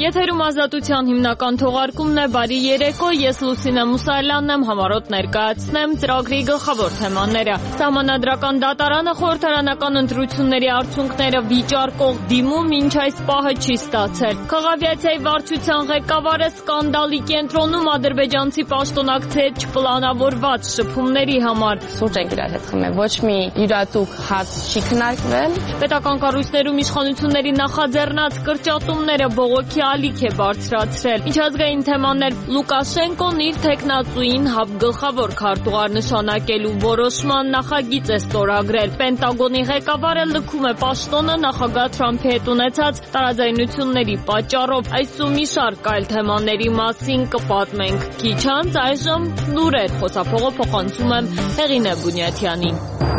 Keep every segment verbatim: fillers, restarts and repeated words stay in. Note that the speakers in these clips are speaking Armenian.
Եթերում Ազատության հիմնական թողարկումն է, բարի երեկո, ես Լուսինե Մուսալյանն եմ, համառոտ ներկայացնեմ ծրագրի գլխավոր թեմաները։ Սահմանադրական դատարանը խորհրդարանական ընտրությունների արդյունքները վիճարկող դիմում մինչ այս պահը չի ստացել։ Քաղավիացիայի վարչության ղեկավարը սկանդալի կենտրոնում ադրբեջանցի պաշտոնակցի հետ չպլանավորված շփումների համար։ Սուրճ ենք իրար հետ խմել, ոչ մի յուրատուկ հաց չի քննարկվել։ Պետական կառույցներում իշխանությունների նախաձեռնած կրճատումները բողոքի ալիք է բարձրացրել։ Միջազգային թեմաներ Լուկաշենկոն իր թեկնածուին գլխավոր քարտուղար նշանակելու որոշման նախագիծ է ստորագրել։ Պենտագոնի ղեկավարը լքում է պաշտոնը նախագահ Թրամփի հետ ունեցած տարաձայնությունների պատճառով։ Այս ու մի շարք այլ թեմաների մասին կպատմենք քիչ անց, այժմ լուրեր, խոսափողը փոխանցում եմ Հեղինե Բունյաթյանին։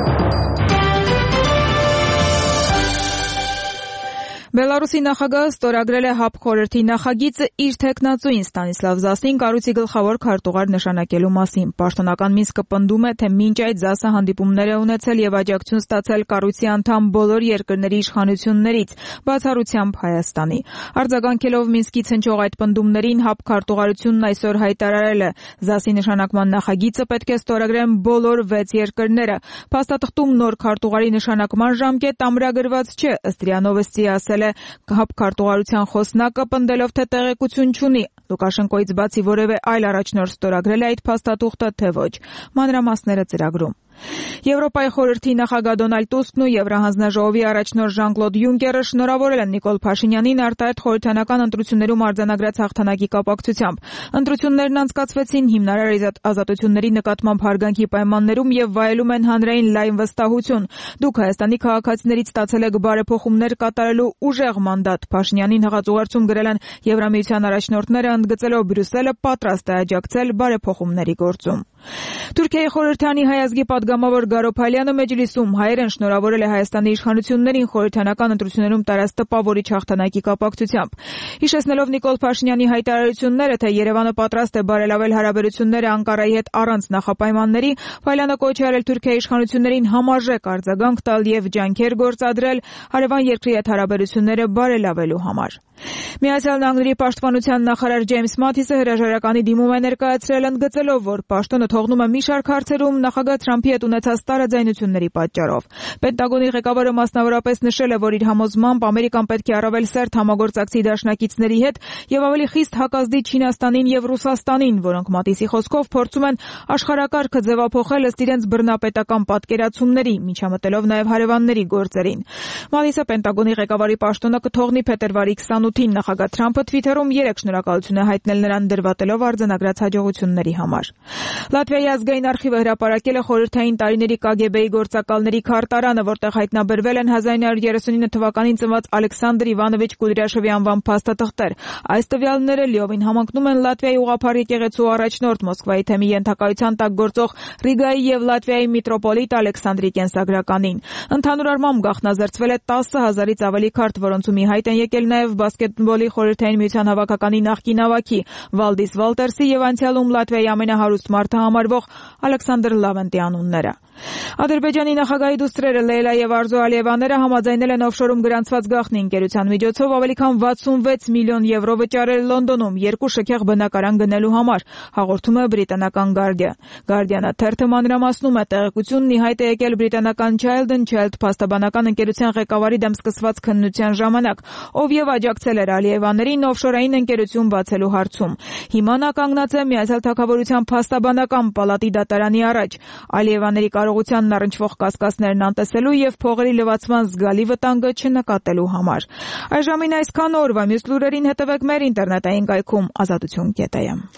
Բելարուսի նախագահը ստորագրել է ՀԱՊ խորհրդի նախագիծը իր թեկնածուին Ստանիսլավ Զասին կառույցի գլխավոր քարտուղար նշանակելու մասին։ Պաշտոնական Մինսկը պնդում է, թե մինչ այդ Զասը հանդիպումներ է ունեցել եւ աջակցություն ստացել կառույցի անդամ բոլոր երկրների իշխանություններից, բացառությամբ Հայաստանի։ Արձագանքելով Մինսկից հնչող այդ պնդումներին, ՀԱՊ քարտուղարությունն այսօր հայտարարել է. Զասի նշանակման նախագիծը պետք է ստորագրեն բոլոր վեց երկրները։ Փաստաթղթում նոր քարտուղարի նշանակման ժամկետ ամրագրված չէ, ըստ ՌԻԱ Նովոստի ասել ՀԱՊ քարտուղարության խոսնակը, պնդելով, թե տեղեկություն չունի Լուկաշենկոից բացի որևէ այլ առաջնորդ ստորագրել է այդ փաստաթուղթը, թե ոչ։ Մանրամասները ծրագրում։ Եվրոպայի խորհրդի նախագահ Դոնալդ Տուսկն ու Եվրահանձնաժողովի առաջնորդ Ժան-Կլոդ Յունկերը շնորհավորել են Նիկոլ Փաշինյանին արտահայտ խորհրդանական ընտրություններում արձանագրած հաղթանակի կապակցությամբ։ Ընտրություններն անցկացվեցին հիմնարար ազատությունների նկատմամբ հարգանքի պայմաններում եւ վայելում են հանրային լայն վստահություն։ Դուք Հայաստանի քաղաքացիներից ստացել եք բարեփոխումներ կատարելու ուժեղ մանդատ։ Փաշինյանին հղացուղերձում գրել են Եվրամիության առաջնորդները, ընդգծելով Բրյուսելը պատրաստ է աջակցել բարեփոխումների գործում։ Թուրքիայի խորհրդանի հայ ազգի պատգամավոր Գարո Փալյանը մեջլիսում հայերեն շնորհավորել է Հայաստանի իշխանություններին խորհրդանական ընտրություններում տարած տպավորիչ հաղթանակի կապակցությամբ։ Հիշեցնելով Նիկոլ Փաշինյանի հայտարարությունները, թե Երևանը պատրաստ է բարելավել հարաբերությունները Անկարայի հետ առանց նախապայմանների, Փալյանը կոչ է արել Թուրքիայի իշխանություններին համարժեք արձագանք տալ եւ ջանքեր գործադրել հարևան երկրի հետ հարաբերությունները բարելավելու համար։ Միացյալ Նահանգների պաշտպանության նախարար Ջեյմս Մաթիսը հրաժարականի դիմում է ներկայացրել, ընդգծելով, որ պաշտոնը թողնում է մի շարք հարցերում նախագահ Թրամփի հետ ունեցած տարաձայնությունների պատճառով։ Պենտագոնի ղեկավարը մասնավորապես նշել է, որ իր համոզմամբ Ամերիկան պետք է առավել սերտ համագործակցի դաշնակիցների հետ եւ ավելի խիստ հակազդի Չինաստանին եւ Ռուսաստանին, որոնք Մաթիսի խոսքով փորձում են աշխարհակարգը ձևափոխել ըստ իրենց բռնապետական պատկերացումների, միջամտելով նաեւ հարևանների գործերին։ Մաթիսը Պենտագոնի ղեկավարի պաշտոնը կթողնի փետրվարի քսանութին նախագահ Թրամփը Թվիթերում երեք շնորհակալություն է հայտնել նրան դրվատելով արձանագրած հաջողությունների համար։ Լատվիայի ազգային արխիվը հրապարակել է խորհրդային տարիների Կ Գ Բ-ի գործակալների քարտարանը, որտեղ հայտնաբերվել են հազար նույն հարյուր երեսունինը թվականին ծնված Ալեքսանդր Իվանովիչ Կուդրյաշովի անվան փաստաթղթեր։ Այս տվյալները լիովին համընկնում են Լատվիայի ուղղափառ եկեղեցու առաջնորդ Մոսկվայի թեմի ենթակայության տակ գործող Ռիգայի եւ Լատվիայի միտրոպոլիտ Ալեքսանդրի կենսագրականին։ Ընդհանուր առմամբ գաղտնազերծվել է տասը հազարից ավելի քարտ, որոնցում ի հայտ են եկել նաեւ բասկետբոլի խորհրդային միության հավաքականի նախկին ավագի Վալդիս Վալտերսի եւ անցյալում Լատվիայի ամենահարուստ մարդը համարվող Ալեքսանդր Լավենտի անունները։ Ադրբեջանի նախագահի դուստրերը Լեյլա եւ Արզու Ալիևաները համաձայնել են օֆշորում գրանցված գաղտնի ընկերության միջոցով ավելի քան վաթսունվեց միլիոն եվրո վճարել Լոնդոնում երկու շքեղ բնակարան գնելու համար, հաղորդում է բրիտանական Guardian։ Guardian-ը թերթը մանրամասնում է, տեղեկությունն ի հայտ է եկել բրիտանական Child and Child փաստաբանական ընկերության ղեկավարի դեմ սկսված քննության ժամանակ, ով եւ աջակցել էր Ալիևաներին օֆշորային ընկերություն բացելու հարցում։ Հիմա նա կանգնած է Միացյալ Թագավորության փաստաբանական պալատի դատարանի առաջ։ Ալիևաների կարողությանն առնչվող կասկածներն անտեսելու եւ փողերի լվացման զգալի վտանգը չնկատելու համար։ Այժմին այսքան, օրվա մյուս լուրերին հետևեք մեր ինտերնետային կայքում ազատություն կետ է եմ։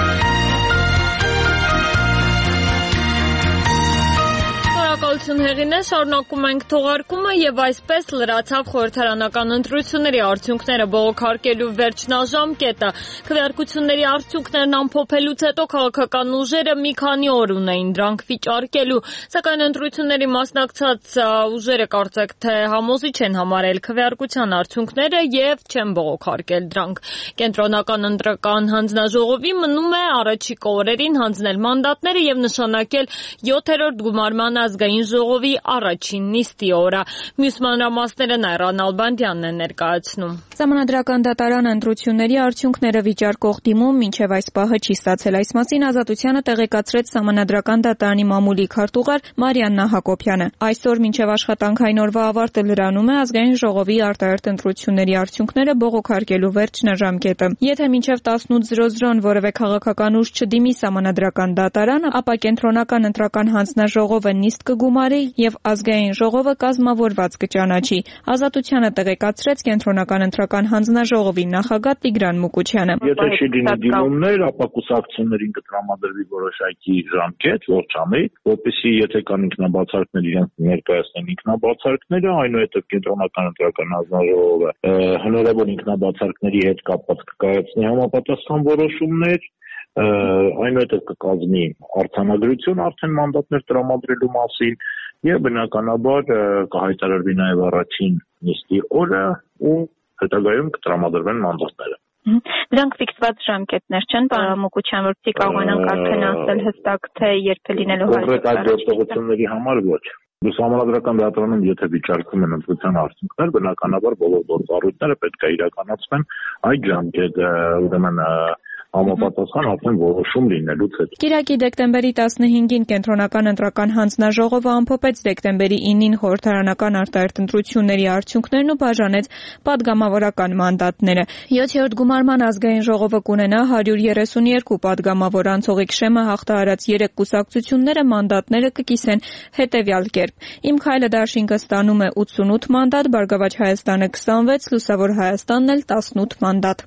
Հեղինե, շարունակում ենք թողարկումը եւ այսպես լրացավ խորհրդարանական ընտրությունների արդյունքները բողոքարկելու վերջնաժամկետը։ Քվեարկությունների արդյունքներն ամփոփելուց հետո քաղաքական ուժերը մի քանի օր ունեին դրանք վիճարկելու, սակայն ընտրությունների մասնակցած ուժերը կարծեք թե համոզիչ են համարել քվեարկության արդյունքները եւ չեն բողոքարկել դրանք։ Կենտրոնական ընտրական հանձնաժողովի մնում է առաջիկա օրերին հանձնել մանդատները եւ նշանակել յոթերորդ գումարման ազգային ժողովի առաջին նիստի օրը։ Մյուս մանրամասները Նայրան Ալբանդյանն է ներկայացնում։ Սահմանադրական դատարանը ընտրությունների արդյունքները վիճարկող դիմում մինչև այս պահը չի ստացել։ Այս մասին Ազատությանը տեղեկացրեց Սահմանադրական դատարանի մամուլի քարտուղար Մարիաննա Հակոբյանը։ Այսօր մինչև աշխատանքային օրվա ավարտը լրանում է ազգային ժողովի արտահերթ ընտրությունների արդյունքները բողոքարկելու վերջնաժամկետը։ Եթե մինչև տասնութ զրո զրոն որևէ քաղաքական ուժ չդիմի Սահմանադրական դատարան, ապա կենտրոնական ընտրական հանձնաժողովը նիստ կգումարի եւ ազգային ժողովը կազմավորված կճանաչի։ Ազատությանը տեղեկացրեց կենտրոնական ընտրական հանձնաժողովի նախագահ Տիգրան Մուկուչյանը։ Եթե չլինի դիմումներ, ապա կուսակցություններին կտրամադրվի որոշակի ժամկետ, ողջամիտ, որպեսզի եթե կան ինքնաբացարկներ, իրենց ներկայացնեն ինքնաբացարկները, այնուհետև կենտրոնական ընտրական հանձնաժողովը հնարավոր ինքնաբացարկների հետ կապված կկայացնի համապատասխան որոշումներ, այնուհետև կկազմի արձանագրություն արդեն մանդատներ տրամադրելու մասին եւ բնականաբար կհայտարարվի նաեւ առաջին նիստի օրը ու հետագայում կտրամադրվեն մանդատները։ Դրանք ֆիքսված ժամկետներ չեն, պարոն Մուկուչյան, որ ցի կարողանանք արդեն ասել հստակ թե երբ է լինելու կոնկրետ այդ գործողությունների համար ոչ։ Սահմանադրական դատարանում եթե վիճարկվում են ընտրության արդյունքներ, բնականաբար բոլոր գործառույթները պետք է իրականացվեն այդ ժամկետը, ուրեմն համապատասխան արդեն որոշում լինելուց հետո։ Կիրակի դեկտեմբերի տասնհինգին կենտրոնական ընտրական հանձնաժողովը ամփոփեց դեկտեմբերի ինին խորհրդարանական արտահերթ ընտրությունների արդյունքներն ու բաժանեց պատգամավորական մանդատները։ յոթերորդ գումարման ազգային ժողովը կունենա հարյուր երեսունյոթ պատգամավոր, անցողիկ շեմը հաղթահարած երեք կուսակցությունները մանդատները կկիսեն հետևյալ կերպ։ Իմ քայլը դաշինքը ստանում է ութսունութ մանդատ, Բարգավաճ Հայաստանը քսանվեց, Լուսավոր Հայաստանն էլ տասնութ մանդատ։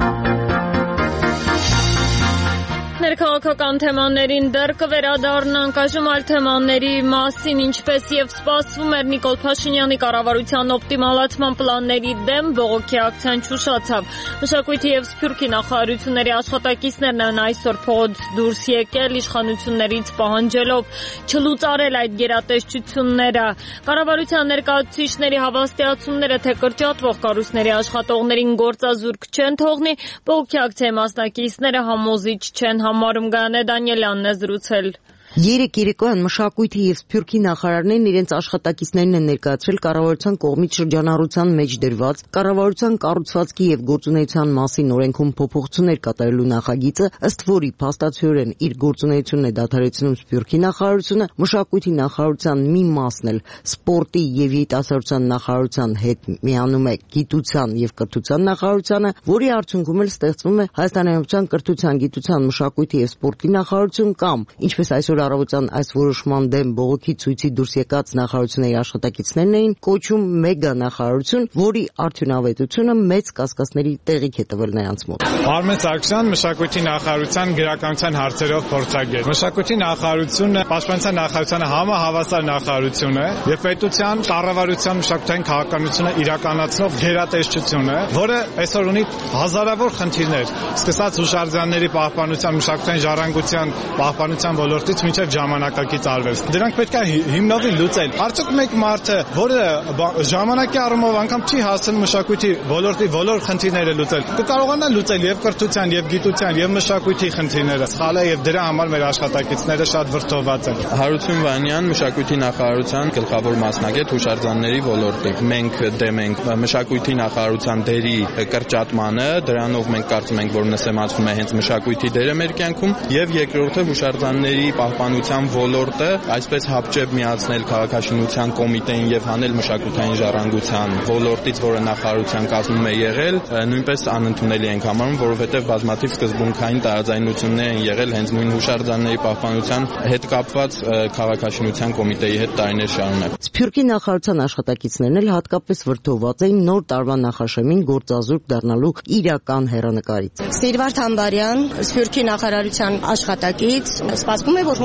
Ներքաղաքական թեմաներին դեռ կվերադառնանք, այժմ այլ թեմաների մասին, ինչպես եւ սպասվում էր Նիկոլ Փաշինյանի կառավարության օպտիմալացման պլանների դեմ բողոքի ակցիան չուշացավ։ Մշակույթի եւ Սփյուռքի նախարարությունների աշխատակիցներն են այսօր փողոց դուրս եկել իշխանություններից պահանջելով չլուծարել այդ գերատեսչությունները։ Կառավարության ներկայացուցիչների հավաստիացումները, թե կրճատվող կառույցների աշխատողներին գործազուրկ չեն թողնի, բողոքի ակցիայի մասնակիցները համոզիչ չեն համարում։ Գայանե Դանիելյանն է զրուցել։ Երեք երեկոյան Մշակույթի եւ Սփյուռքի նախարարներն իրենց աշխատակիցներին են ներկայացրել կառավարության կողմից շրջանառության մեջ դրված կառավարության կառուցվածքի եւ գործունեության մասին օրենքում փոփոխություններ կատարելու նախագիծը, ըստ որի փաստացիորեն իր գործունեությունն է դադարեցնում Սփյուռքի նախարարությունը, Մշակույթի նախարարության մի մասն էլ սպորտի եւ երիտասարդության նախարարության հետ միանում է գիտության եւ կրթության նախարարությանը, որի արդյունքում էլ ստեղծվում է Հայաստանի Հանրապետության կրթության, գիտության, մշակույթի եւ սպորտի նախարարություն կամ, ինչպես այսօր առավոտյան այս որոշման դեմ բողոքի ցույցի դուրս եկած նախարարությունների աշխատակիցներն էին կոչում մեգա նախարարություն, որի արդյունավետությունը մեծ կասկածների տեղիք է տվել նրանց մոտ։ Արմեն Սարգսյան, Մշակույթի նախարարության գրականության հարցերով փորձագետ։ Մշակույթի նախարարությունը Պաշտպանության նախարարությանը համահավասար նախարարություն է եւ պետության կառավարության մշակութային քաղաքականությունը իրականացնող գերատեսչություն է, որը այսօր ունի հազարավոր խնդիրներ, սկսած հուշարձանների պահպանության, մշակութային ժառանգության պահպանության ոլորտից մինչև ժամանակակից արվեստ։ Դրանք պետք է հիմնովին լուծել։ Արդյոք մեկ մարդը, որը ժամանակի առումով անգամ չի հասցնում մշակույթի ոլորտի բոլոր խնդիրները լուծել, կկարողանա լուծել եւ կրթության, եւ գիտության, եւ մշակույթի խնդիրները։ Սխալ է եւ դրա համար մեր աշխատակիցները շատ վրդովված են։ Հարություն Վանյան, Մշակույթի նախարարության գլխավոր մասնագետ հուշարձանների ոլորտի։ Մենք դեմ ենք մշակույթի նախարարության դերի կրճատմանը, դրանով մենք կարծում ենք, որ նսեմացվում է հենց մշակույթի դերը մեր կյանքում, եւ երկրորդը հուշարձանների պահպանության ոլորտը, այսպես հապճեպ միացնել քաղաքաշինության կոմիտեին եւ հանել մշակութային ժառանգության ոլորտից, որը նախարարության կազմում է եղել, նույնպես անընդունելի ենք համարում, որովհետեւ բազմաթիվ սկզբունքային տարաձայնություններ են եղել հենց նույն հուշարձանների պահպանության հետ կապված քաղաքաշինության կոմիտեի հետ տարիներ շարունակ։ Սփյուռքի նախարարության աշխատակիցներն էլ հատկապես վրդոված էին նոր տարվա նախաշեմին գործազուրկ դառնալու իրական հեռանկարից։ Սիրվարդ Համբարյան, Սփյուռքի նախարարության աշխատակից, սպասվում է, որ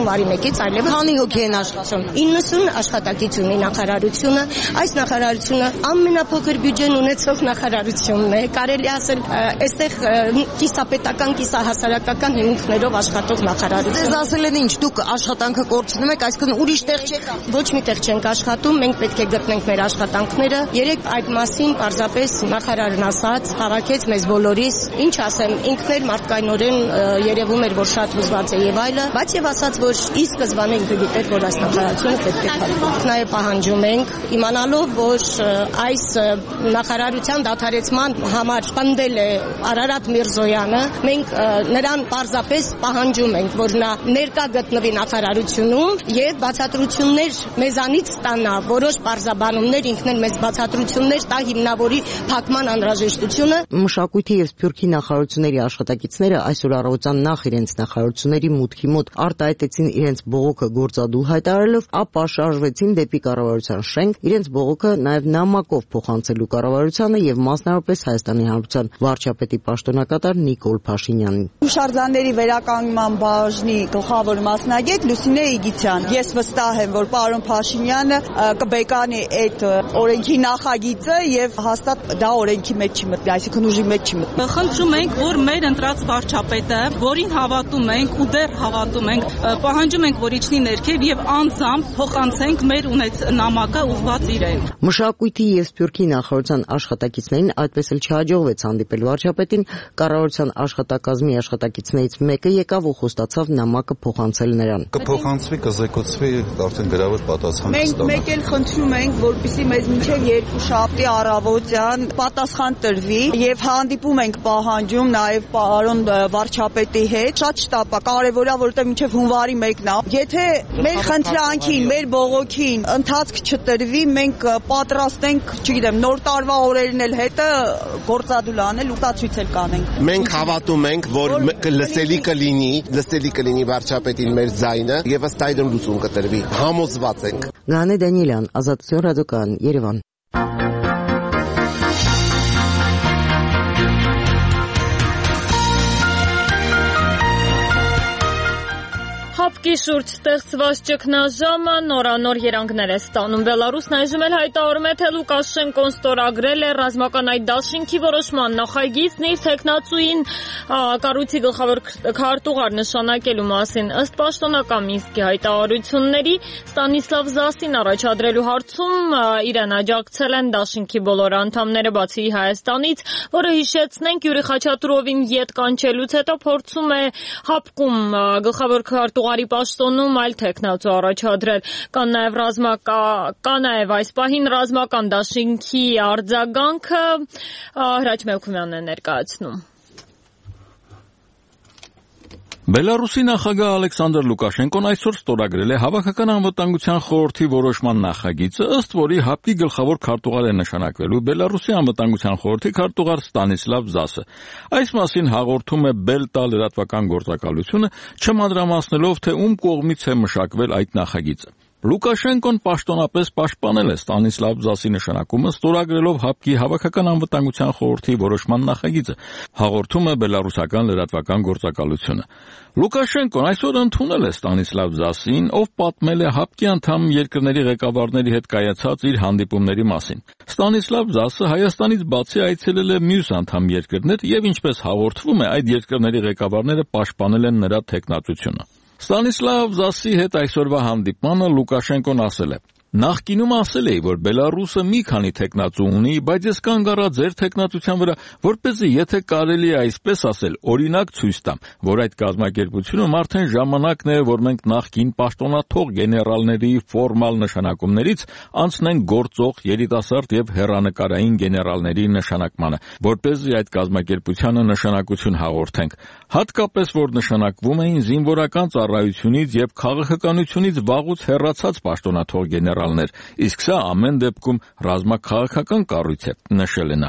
հունվարի մեկից այլևս քանի հոգի են աշխատում։ իննսուն աշխատակից ունի նախարարությունը, այս նախարարությունը ամենափոքր բյուջեն ունեցող նախարարությունն է, կարելի ասել այստեղ կիսապետական, կիսահասարակական հիմունքներով աշխատող նախարարություն։ Ձեզ ասել են ինչ, դուք աշխատանքը կորցնում եք, այսինքն ուրիշ տեղ չեք։ Ոչ մի տեղ չենք աշխատում, մենք պետք է գտնենք մեր աշխատանքները։ Երեք այդ մասին պարզապես նախարարն ասաց, հավաքեց մեզ բոլորիս, ինչ ասեմ, ինքն էլ մարդկայնորեն երևում էր, որ շատ հուզված է եւ այլը, բայց եւ ասաց, որ ի սկզբանե ինքը գիտեր, որ այս նախարարությունը պետք է փոխվի։ Նաեւ պահանջում ենք, իմանալով, որ այս նախարարության դադարեցման համար պնդել է Արարատ Միրզոյանը, մենք նրան պարզապես պահանջում ենք, որ նա ներկա գտնվի նախարարությունում եւ բացատրություններ մեզանից ստանա, որոշ պարզաբանումներ ինքն էլ մեզ բացատրություններ տա հիմնավորի փակման անհրաժեշտությունը։ Մշակույթի եւ Սփյուռքի նախարարությունների աշխատակիցները այսօր առավոտյան նախ իրենց նախարարությունների մուտքի մոտ արտահայտեցին իրենց բողոքը գործադուլ հայտարարելով, ապա շարժվեցին դեպի կառավարության շենք, իրենց բողոքը նաեւ նամակով փոխանցելու կառավարությանը եւ մասնավորապես Հայաստանի Հանրապետության վարչապետի պաշտոնակատար Նիկոլ Փաշինյանին։ Հուշարձանների վերականգնման բաժնի գլխավոր մասնագետ Լուսինե Իգիթյան։ Ես վստահ եմ, որ պարոն Փաշինյանը կբեկանի այդ օրենքի նախագիծը եւ հաստատ դա օրենքի մեջ չի մտնի, այսինքն ուժի մեջ չի մտնի։ Խնդրում ենք, որ մեր ընտրած վարչապետը, որին հավատում ենք ու դեռ հավատում ենք, պահանջում ենք, որ իջնի ներքև եւ անձամբ փոխանցենք մեր ունեց նամակը ուղղված իրեն։ Մշակույթի եւ Սփյուռքի նախարարության աշխատակիցներին այդպես էլ չհաջողվեց հանդիպել վարչապետին, կառավարության աշխատակազմի աշխատակիցներից մեկը եկավ ու խոստացավ նամակը փոխանցել նրան։ Կփոխանցվի, կզեկուցվի, արդեն գրավոր պատասխան կստանա։ Մենք մեկ էլ խնդրում ենք, որպեսզի մեզ մինչև երկու շաբթի առավոտյան պատասխան տրվի եւ հանդիպում ենք պահանջում նաեւ պարոն վարչապետի հետ։ Շատ շտապ է, կարեւոր է, որովհետեւ մինչև հունվարի մեկն է։ Եթե մեր խնդրանքին, մեր բողոքին ընթացք չտրվի, մենք պատրաստ ենք, չգիտեմ, նոր տարվա օրերն էլ հետը գործադուլ անել ու կացույց էլ կանենք։ Մենք հավատում ենք, որ լսելի կլինի, լսելի կլինի վարչապետին մեր ձայնը եւ ըստ այդմ լուծում կտրվի։ Համոզված ենք։ Գանե Դանիելյան, Ազատություն ռադիոկայան, Երևան։ Հապկի շուրջ ստեղծված ճգնաժամը նորանոր երանգներ է ստանում։ Բելարուսն այժմ էլ հայտարարում է, թե Լուկաշենկոն ստորագրել է ռազմական այդ դաշինքի որոշման նախագիծն իր թեկնածուին կառույցի գլխավոր քարտուղար նշանակելու մասին։ Ըստ պաշտոնական Մինսկի հայտարարությունների, Ստանիսլավ Զասին առաջադրելու հարցում իրեն աջակցել են դաշինքի բոլոր անդամները, բացի Հայաստանից, որը հիշեցնենք Յուրի Խաչատուրովին ետ կանչելուց հետո փորձում է հապկում գլխավոր քարտուղարի պաշտոնում այլ թեկնածու առաջադրել։ Կան նաև ռազմակա, կա նաև այս պահին ռազմական դաշինքի արձագանքը, Հրաչ Մելքումյանն է ներկայացնում։ Բելարուսի նախագահ Ալեքսանդր Լուկաշենկոն այսօր ստորագրել է Հավաքական անվտանգության խորհրդի որոշման նախագիծը, ըստ որի ՀԱՊԿ-ի գլխավոր քարտուղար է նշանակվելու Բելարուսի անվտանգության խորհրդի քարտուղար Ստանիսլավ Զասը։ Այս մասին հաղորդում է Բելտա լրատվական գործակալությունը, չմանրամասնելով, թե ում կողմից է մշակվել այդ նախագիծը։ Լուկաշենկոն պաշտոնապես պաշտպանել է Ստանիսլավ Զասի նշանակումը, ստորագրելով ՀԱՊԿ-ի Հավաքական անվտանգության խորհրդի որոշման նախագիծը, հաղորդում է բելարուսական լրատվական գործակալությունը։ Լուկաշենկոն այսօր ընդունել է Ստանիսլավ Զասին, ով պատմել է ՀԱՊԿ-ի անդամ երկրների ղեկավարների հետ կայացած իր հանդիպումների մասին։ Ստանիսլավ Զասը Հայաստանից բացի այցելել է մյուս անդամ երկրներ եւ ինչպես հաղորդվում է, այդ երկրների ղեկավարները պաշտպանել են նրա թեկնածությունը։ Ստանիսլավ Զասի հետ այսօրվա հանդիպմանը Լուկաշենկոն ասել է. Նախկինում ասել էի, որ Բելարուսը մի քանի թեկնածու ունի, բայց ես կանգ առա ձեր թեկնածության վրա, որպեսզի եթե կարելի է այսպես ասել, օրինակ ցույց տամ, որ այդ կազմակերպությունում արդեն ժամանակն է, որ մենք նախկին պաշտոնաթող գեներալների ֆորմալ նշանակումներից անցնենք գործող երիտասարդ եւ հեռանկարային գեներալների նշանակմանը, որպեսզի այդ կազմակերպությանը նշանակություն հաղորդենք, հատկապես որ նշանակվում էին զինվորական ծառայությունից եւ քաղաքականությունից վաղուց հեռացած պաշտոնաթող գեներալ, իսկ սա ամեն դեպքում ռազմաքաղաքական կառույց է, նշել է նա։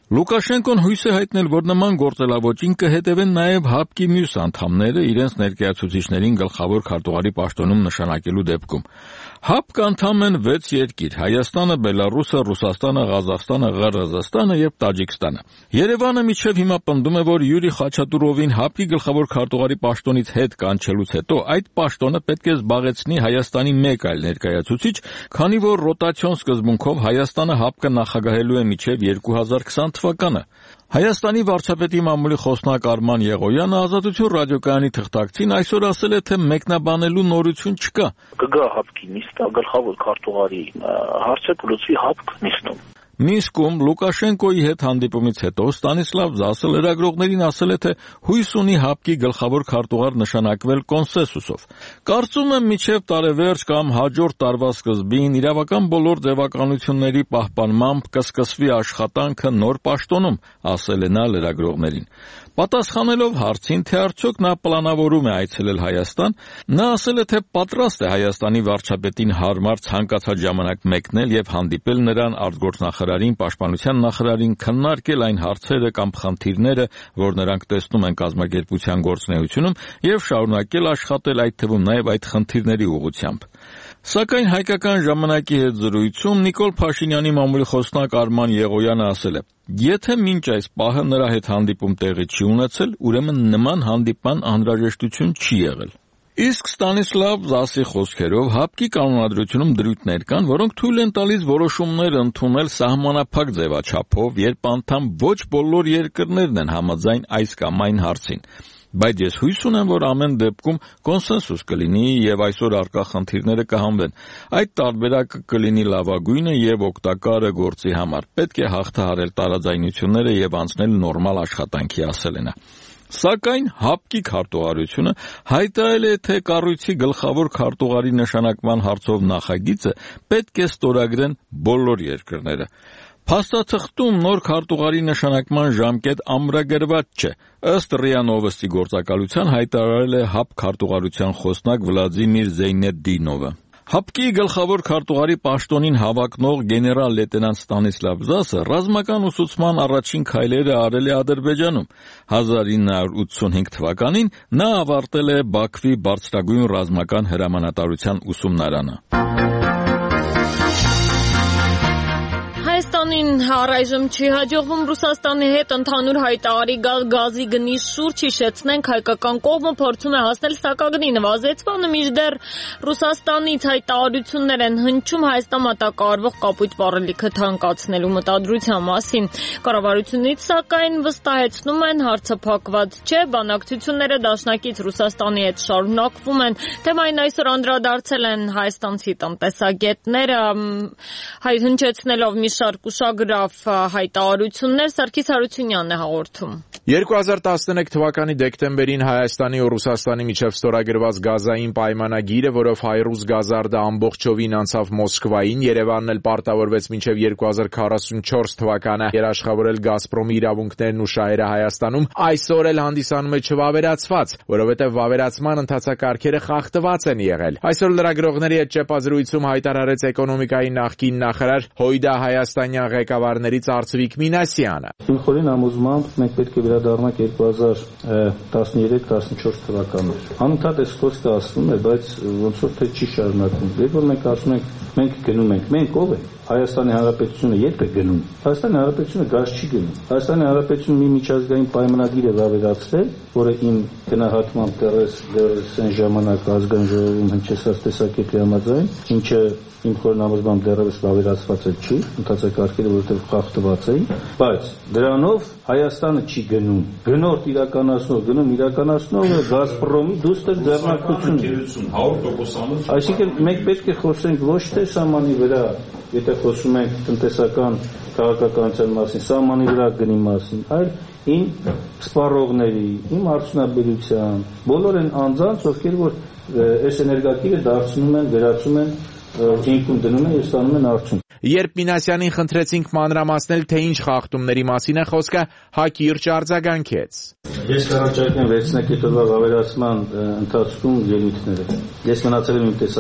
Լուկաշենկոն հույս է հայտնել, որ նման գործելավոճին կհետևեն նաև ՀԱՊԿ-ի մյուս անդամները իրենց ներկայացուցիչներին գլխավոր քարտուղարի պաշտոնում նշանակելու դեպքում։ ՀԱՊԿ անդամ են վեց երկիր՝ Հայաստանը, Բելարուսը, Ռուսաստանը, Ղազախստանը, Ղրղզստանը եւ Տաջիկստանը։ Երևանը մինչեւ հիմա պնդում է, որ Յուրի Խաչատուրովին ՀԱՊԿ-ի գլխավոր քարտուղարի պաշտոնից հետ կանչելուց հետո այդ պաշտոնը պետք է զբաղեցնի Հայաստանի մեկ այլ ներկայացուցիչ, քանի որ ռոտացիոն սկզբունքով Հայաստանը ՀԱՊԿ-ը նախագահելու է մինչեւ երկու հազար քսան թվականը։ Հայաստանի վարչապետի մամուլի խոսնակ Արման Եղոյանը Ազատություն ռադիոկայանի թղթակցին այսօր ասել է, թե մեկնաբանելու նորություն չկա։ Կգա ՀԱՊԿ-ի նիստը, գլխավոր քարտուղարի հարցը կլուծվի ՀԱՊԿ նիստում։ Մինսկում Լուկաշենկոյի հետ հանդիպումից հետո Ստանիսլավ Զասը լրագրողներին ասել է, թե հույս ունի ՀԱՊԿ-ի գլխավոր քարտուղար նշանակվել կոնսենսուսով։ Կարծում եմ, մինչև տարեվերջ կամ հաջորդ տարվա սկզբին իրավական բոլոր ձևականությունների պահպանմամբ կսկսվի աշխատանքը նոր պաշտոնում, ասել է նա լրագրողներին։ Պատասխանելով հարցին, թե արդյոք նա պլանավորում է այցելել Հայաստան, նա ասել է, թե պատրաստ է Հայաստանի վարչապետին հարմար ցանկացած ժամանակ մեկնել եւ հանդիպել նրան արտգործնախարարին, պաշտպանության նախարարին, քննարկել այն հարցերը կամ խնդիրները, որ նրանք տեսնում են կազմակերպության գործունեությունում, եւ շարունակել աշխատել այդ թվում նաեւ այդ խնդիրների ուղղությամբ։ Սակայն հայկական ժամանակի հետ զրույցում Նիկոլ Փաշինյանի մամուլի խոսնակ Արման Եղոյանը ասել է. «Եթե մինչ այս պահը նրա հետ հանդիպում տեղի չի ունեցել, ուրեմն նման հանդիպման անհրաժեշտություն չի եղել»։ Իսկ Ստանիսլավ Զասի խոսքերով ՀԱՊԿ-ի կանոնադրությունում դրույթներ կան, որոնք թույլ են տալիս որոշումներ ընդունել սահմանափակ ձևաչափով, երբ անդամ ոչ բոլոր երկրներն են համաձայն այս կամ այն հարցին։ Բայց ես հույս ունեմ, որ ամեն դեպքում կոնսենսուս կլինի եւ այսօր առկա խնդիրները կհանվեն։ Այդ տարբերակը կլինի լավագույնը եւ օգտակարը գործի համար։ Պետք է հաղթահարել տարաձայնությունները եւ անցնել նորմալ աշխատանքի, ասել է նա։ Սակայն ՀԱՊԿ-ի քարտուղարությունը հայտարարել է, թե կառույցի գլխավոր քարտուղարի նշանակման հարցով նախագիծը պետք է ստորագրեն բոլոր երկրները։ Փաստաթղթում նոր քարտուղարի նշանակման ժամկետ ամրագրված չէ։ Ըստ ՌԻԱ Նովոստի գործակալության հայտարարել է ՀԱՊԿ քարտուղարության խոսնակ Վլադիմիր Զեյնեդդինովը։ ՀԱՊԿ-ի գլխավոր քարտուղարի պաշտոնին հավակնող գեներալ լեյտենանտ Ստանիսլավ Զասը ռազմական ուսուցման առաջին քայլերը արել է Ադրբեջանում։ հազար ինը հարյուր ութսունհինգ թվականին նա ավարտել է Բաքվի բարձրագույն ռազմական հրամանատարության ուսումնարանը։ Հայաստանին առայժմ չի հաջողվում Ռուսաստանի հետ ընդհանուր հայտարարի գալ գազի գնի շուրջ, հիշեցնենք, հայկական կողմը փորձում է հասնել սակագնի նվազեցմանը, մինչդեռ Ռուսաստանից հայտարարություններ են հնչում Հայաստան մատակարարվող կապույտ վառելիքը թանկացնելու մտադրության մասին։ Կառավարությունից սակայն վստահեցնում են, հարցը փակված չէ, բանակցությունները դաշնակից Ռուսաստանի հետ շարունակվում են։ Թեմային այսօր անդրադարձել են հայաստանցի տնտեսագետները, հնչեցնելով մի շարք ուշագրավ հայտարարություններ։ Սարգիս Հարությունյանն է հաղորդում։ երկու հազար տասնութ թվականի դեկտեմբերին Հայաստանի ու Ռուսաստանի միջև ստորագրված գազային պայմանագիրը, որով Հայրուզ գազարդը ամբողջովին անցավ Մոսկվային, Երևանն էլ պարտավորվեց մինչև երկու հազար քառասունչորս թվականը երաշխավորել Գազպրոմի իրավունքներն ու շահերը Հայաստանում, այսօր էլ հանդիսանում է չվավերացված, որովհետև վավերացման ընթացակարգերը խախտված են եղել։ Այսօր լրագրողների հետ ճեպազրույցում հայտարարեց էկոնոմիկայի նախկին նախարար Հույդա հայաստանյան ղեկավարներից Արծվիկ Մինասյանը։ Իմ խորին համոզմամբ մենք պետք է վերադառնանք երկու հազար տասներեք տասնչորս թվականներ։ Անընդհատ այս խոսքը ասվում է, բայց ոնց որ թե չի շարունակվում։ Երբ որ մենք ասում ենք, մենք գնում ենք, մենք ով ենք։ Հայաստանի Հանրապետությունը երբ է գնում։ Հայաստանի Հանրապետությունը գազ չի գնում։ Հայաստանի Հանրապետությունը մի միջազգային պայմանագիր է վավերացրել, որը իմ գնահատմամբ դեռս դեռս այն ժամանակ ազգային ժողովում հնչեցած տեսակետի համաձայն, ինչը իմ խորին համոզմամբ դեռևս վավերացված չի, ընթացակարգերը որովհետև խախտված էին, բայց դրանով Հայաստանը չի գնում։ Գնորդ իրականացնող, գնում իրականացնողը Գազպրոմի դուստր ձեռնարկությունն է։ հարյուր տոկոսանոց։ Այսինքն մենք պետք է խոսենք ոչ թե սահմանի վրա, եթե խոսում ենք տնտեսական քաղաքականության մասին, սահմանի վրա գնի մասին, այլ իմ սպառողների, իմ արդյունաբերության, բոլոր են անձանց, ովքեր որ այս էներգակիրը դարձնում են, վերածում են ինքուն դնում են եւ ստանում են արդյունք։ Երբ Մինասյանին խնդրեցինք մանրամասնել, թե ինչ խախտումների մասին է խոսքը, հակիրճ արձագանքեց։ Ես կառաջարկեմ վերցնել այդ օրվա վավերացման ընթացքում ելույթները։ Ես մնացել եմ իմ տեսակետին։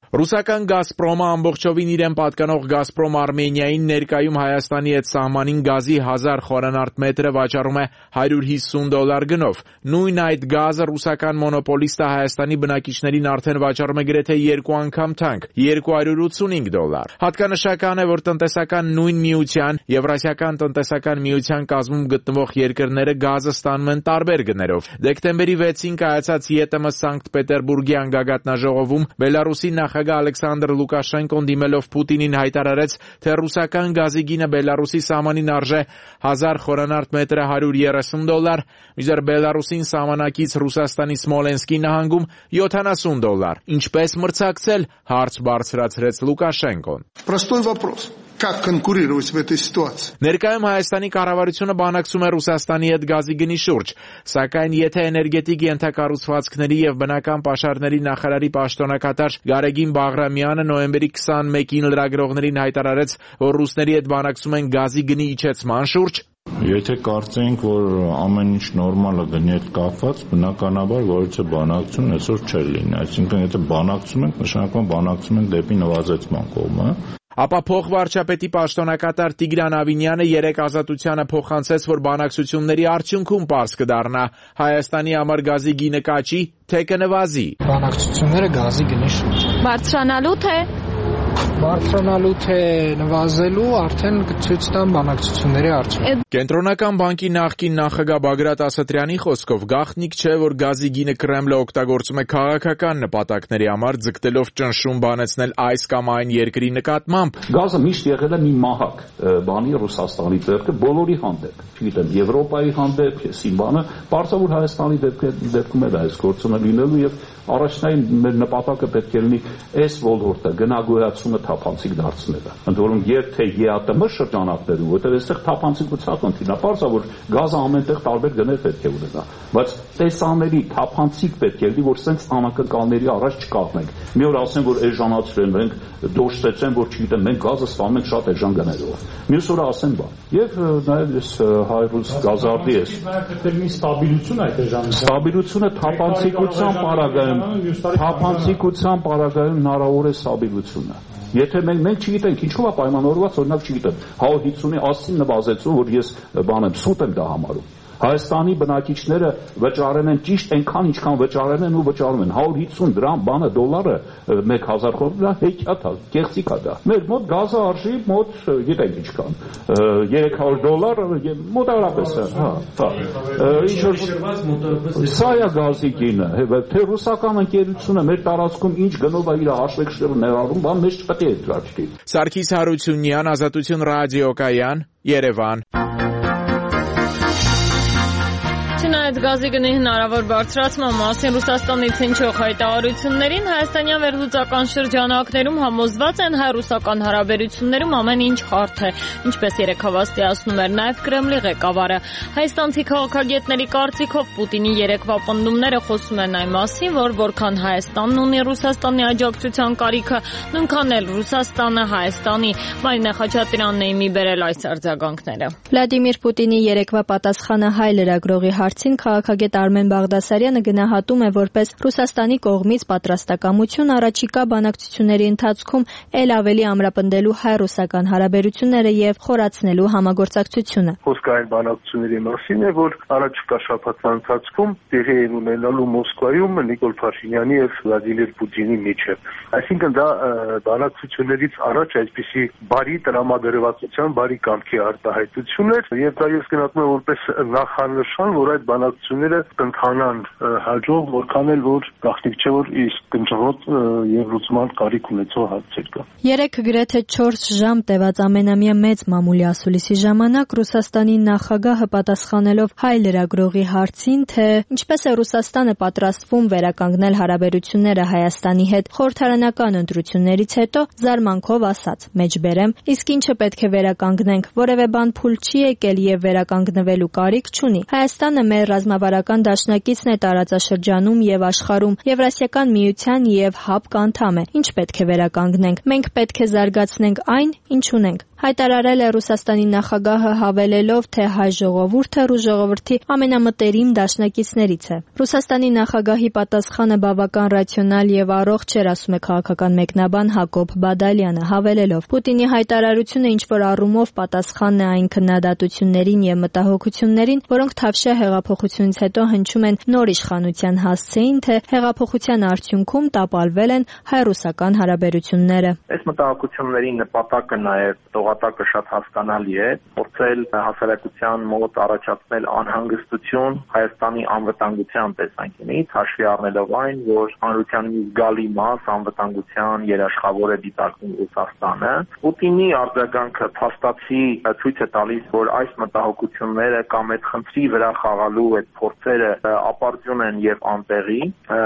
Ռուսական «Գազպրոմը» ամբողջովին իրեն պատկանող «Գազպրոմ Արմենիային» ներկայում Հայաստանի հետ սահմանին գազի հազար խորանարդ մետրը վաճառում է հարյուր հիսուն դոլար գնով։ Նույն այդ գազը ռուսական մոնոպոլիստը Հայաստանի բնակիչներին արդեն վաճառում է գրեթե երկու անգամ թանկ՝ երկու հարյուր ութսունհինգ դոլար։ Հատկանշական է, որ տնտեսական նույն միության, Եվրասիական տնտեսական միության կազմում գտնվող երկրները գազը ստանում են տարբեր գներով։ Դեկտեմբերի վեցին կայացած ԵՏՄ Սանկտ Պետերբուրգյան գագաթնաժողովում Բելարուսի նախագահ Ալեքսանդր Լուկաշենկոն դիմելով Պուտինին հայտարարեց, թե ռուսական գազի գինը Բելարուսի սահմանին արժե հազար խորանարդ մետրը հարյուր երեսուն դոլար, մինչդեռ Բելարուսին սահմանակից Ռուսաստանի Սմոլենսկի նահանգում յոթանասուն դոլար։ Ինչպես մրցակցել, հարց բարձրացրեց Լուկաշենկոն։ Простой вопрос. Как конкурировать в этой ситуации? Ներկայում Հայաստանի կառավարությունը բանակցում է Ռուսաստանի հետ գազի գնի շուրջ, սակայն եթե էներգետիկ ենթակառուցվածքների եւ բնական պաշարների նախարարի պաշտոնակատար Գարեգին Բաղրամյանը նոյեմբերի քսանմեկին լրագրողներին հայտարարեց, որ ռուսների հետ բանակցում են գազի գնի իջեցման շուրջ, Եթե կարծենք, որ ամեն ինչ նորմալ է գնի հետ կապված, բնականաբար որից է բանակցություն այսօր չէր լինի, այսինքն եթե բանակցում ենք, նշանակում բանակցում ենք դեպի նվազեցման կողմը։ Ապա փոխվարչապետի պաշտոնակատար Տիգրան Ավինյանը երեք Ազատությանը փոխանցեց, որ բանակցությունների արդյունքում պարզ կդառնա Հայաստանի համար գազի գինը կաճի, թե կնվազի։ Բանակցությունները գազի գնի շուրջ։ Բարձրանալու թե Բարձրանալու թե նվազելու արդեն ցույց տան բանակցությունների արդյունքը։ Կենտրոնական բանկի նախկին նախագահ Բագրատ Ասատրյանի խոսքով գաղտնիք չէ, որ գազի գինը Կրեմլը օգտագործում է քաղաքական նպատակների համար, ձգտելով ճնշում բանեցնել այս կամ այն երկրի նկատմամբ։ Գազը միշտ եղել է մի մահակ բանի Ռուսաստանի ձեռքը բոլորի հանդեպ, չգիտեմ, Եվրոպայի հանդեպ, այսին բանը, բարձրավոր Հայաստանի դեպքում էլ այս գործոնը լինելու եւ առաջնային մեր նպատակը պետք է լինի այս ոլորտը գնագոյացումը թափանցիկ դարձնելը։ Ընդ որում երբ թե ԵԱՏՄ շրջանակներում, որտեղ այստեղ թափանցիկության խնդիրն է, բարձր որ գազը ամենտեղ տարբեր գներ պետք է ունենա, բայց տեսանելի թափանցիկ պետք է լինի, որ սենց անակնկալների առաջ չկապնենք։ Մի օր ասեն, որ էժանացրել ենք, դոշտեցեն, որ չգիտեմ, մենք գազը ստանում ենք շատ էժան գներով։ Մյուս օրը ասեն բան։ Եվ նաև այս հայրուս գազարդի էս ստաբիլություն այդ էժանության։ Ստաբիլությունը թափանցիկության պարագայում Թափանցիկության պարագայում հնարավոր է ստաբիլությունը։ Եթե մենք մենք չգիտենք ինչու է պայմանավորված, օրինակ չգիտեմ, հազար հիսունի ասին նվազեցու, որ ես բան եմ, սուտ եմ դա համարում։ Հայաստանի բնակիչները վճարեն են ճիշտ այնքան ինչքան վճարեն են ու վճարում են հարյուր հիսուն դրամ բանը դոլարը մեկ հազար խորհրդա հեքիաթ է, կեղծիք է դա։ Մեր մոտ գազը արժի մոտ գիտենք ինչքան երեք հարյուր դոլար մոտավորապես է, հա, հա։ Ինչ որ սա է գազի գինը, թե ռուսական ընկերությունը մեր տարածքում ինչ գնով է իր հաշվեկշիռը ներառում, բան մեզ չպետք է դրա չկի։ Սարգիս Հարությունյան, Ազատություն ռադիոկայան, Երևան։ Չնայած գազի գնի հնարավոր բարձրացման մասին Ռուսաստանից հնչող հայտարարություններին, հայաստանյան վերլուծական շրջանակներում համոզված են հայ-ռուսական հարաբերություններում ամեն ինչ հարթ է, ինչպես երեկ հավաստիացնում էր նաև Կրեմլի ղեկավարը։ Հայաստանցի քաղաքագետների կարծիքով Պուտինի երեկվա պնդումները խոսում են այն մասին, որ որքան Հայաստանն ունի Ռուսաստանի աջակցության կարիքը, նույնքան էլ Ռուսաստանը Հայաստանի։ Մարինե Խաչատրյանն է մի բերել այս արձագանքները։ Վլադիմիր Պուտինի երեկվա պատասխանը հայ լրագրողի հարցին քաղաքագետ Արմեն Բաղդասարյանը գնահատում է որպես Ռուսաստանի կողմից պատրաստակամություն առաջիկա բանակցությունների ընթացքում ել ավելի ամրապնդելու հայ-ռուսական հարաբերությունները եւ խորացնելու համագործակցությունը։ Խոսքը այն բանակցությունների մասին է, որ առաջիկա շաբաթվա ընթացքում տեղի են ունենալու Մոսկվայում Նիկոլ Փաշինյանի եւ Վլադիմիր Պուտինի միջեւ։ Այսինքն դա բանակցություններից առաջ այսպիսի բարի տրամադրվածության, բարի կամքի արտահայտություն էր եւ դա ես գնահատում եմ որպես նախանշան, որ այդ բանակցությունները կընթանան հաջող, որքան էլ որ գաղտնիք չէ, որ իսկ կնճռոտ եւ լուծման կարիք ունեցող հարցեր կա։ Երեք գրեթե չորս ժամ տևած ամենամյա մեծ մամուլի ասուլիսի ժամանակ Ռուսաստանի նախագահը պատասխանելով հայ լրագրողի հարցին, թե ինչպես է Ռուսաստանը պատրաստվում վերականգնել հարաբերությունները Հայաստանի հետ խորհրդարանական ընտրություններից հետո, զարմանքով ասաց. «Մեջբերեմ, իսկ ինչը պետք է վերականգնենք, որևէ բան փուլ չի եկել եւ վերականգնվելու կարիք չունի։ Հայաստանը մեր մեր ռազմավարական դաշնակիցն է տարածաշրջանում եւ աշխարհում, Եվրասիական միության եւ ՀԱՊԿ անդամ է։ Ինչ պետք է վերականգնենք։ Մենք պետք է զարգացնենք այն, ինչ ունենք։ Հայտարարել է Ռուսաստանի նախագահը, հավելելով, թե հայ ժողովուրդը ռուս ժողովրդի ամենամտերիմ դաշնակիցներից է։ Ռուսաստանի նախագահի պատասխանը բավական ռացիոնալ եւ առողջ էր, ասում է քաղաքական մեկնաբան Հակոբ Բադալյանը, հավելելով. Պուտինի հայտարարությունը ինչ-որ առումով պատասխանն է այն քննադատություններին եւ մտահոգություններին, որոնք Թավշյա հեղափոխությունից հետո հնչում են նոր իշխանության հասցեին, թե հեղափոխության արդյունքում տապալվել են հայ-ռուսական հարաբերությունները։ Այս մտահոգությունների նպատակը նաեւ տողատակը շատ հասկանալի է, փորձել հասարակության մոտ առաջացնել անհանգստություն Հայաստանի անվտանգության տեսանկյունից, հաշվի առնելով այն, որ հանրության մի զգալի մաս անվտանգության երաշխավոր է դիտարկում Ռուսաստանը։ Պուտինի արձագանքը փաստացի ցույց է տալիս, որ այս մտահոգությունները կամ այդ խնդրի վրա խաղալու այդ փորձերը ապարդյուն են եւ անտեղի,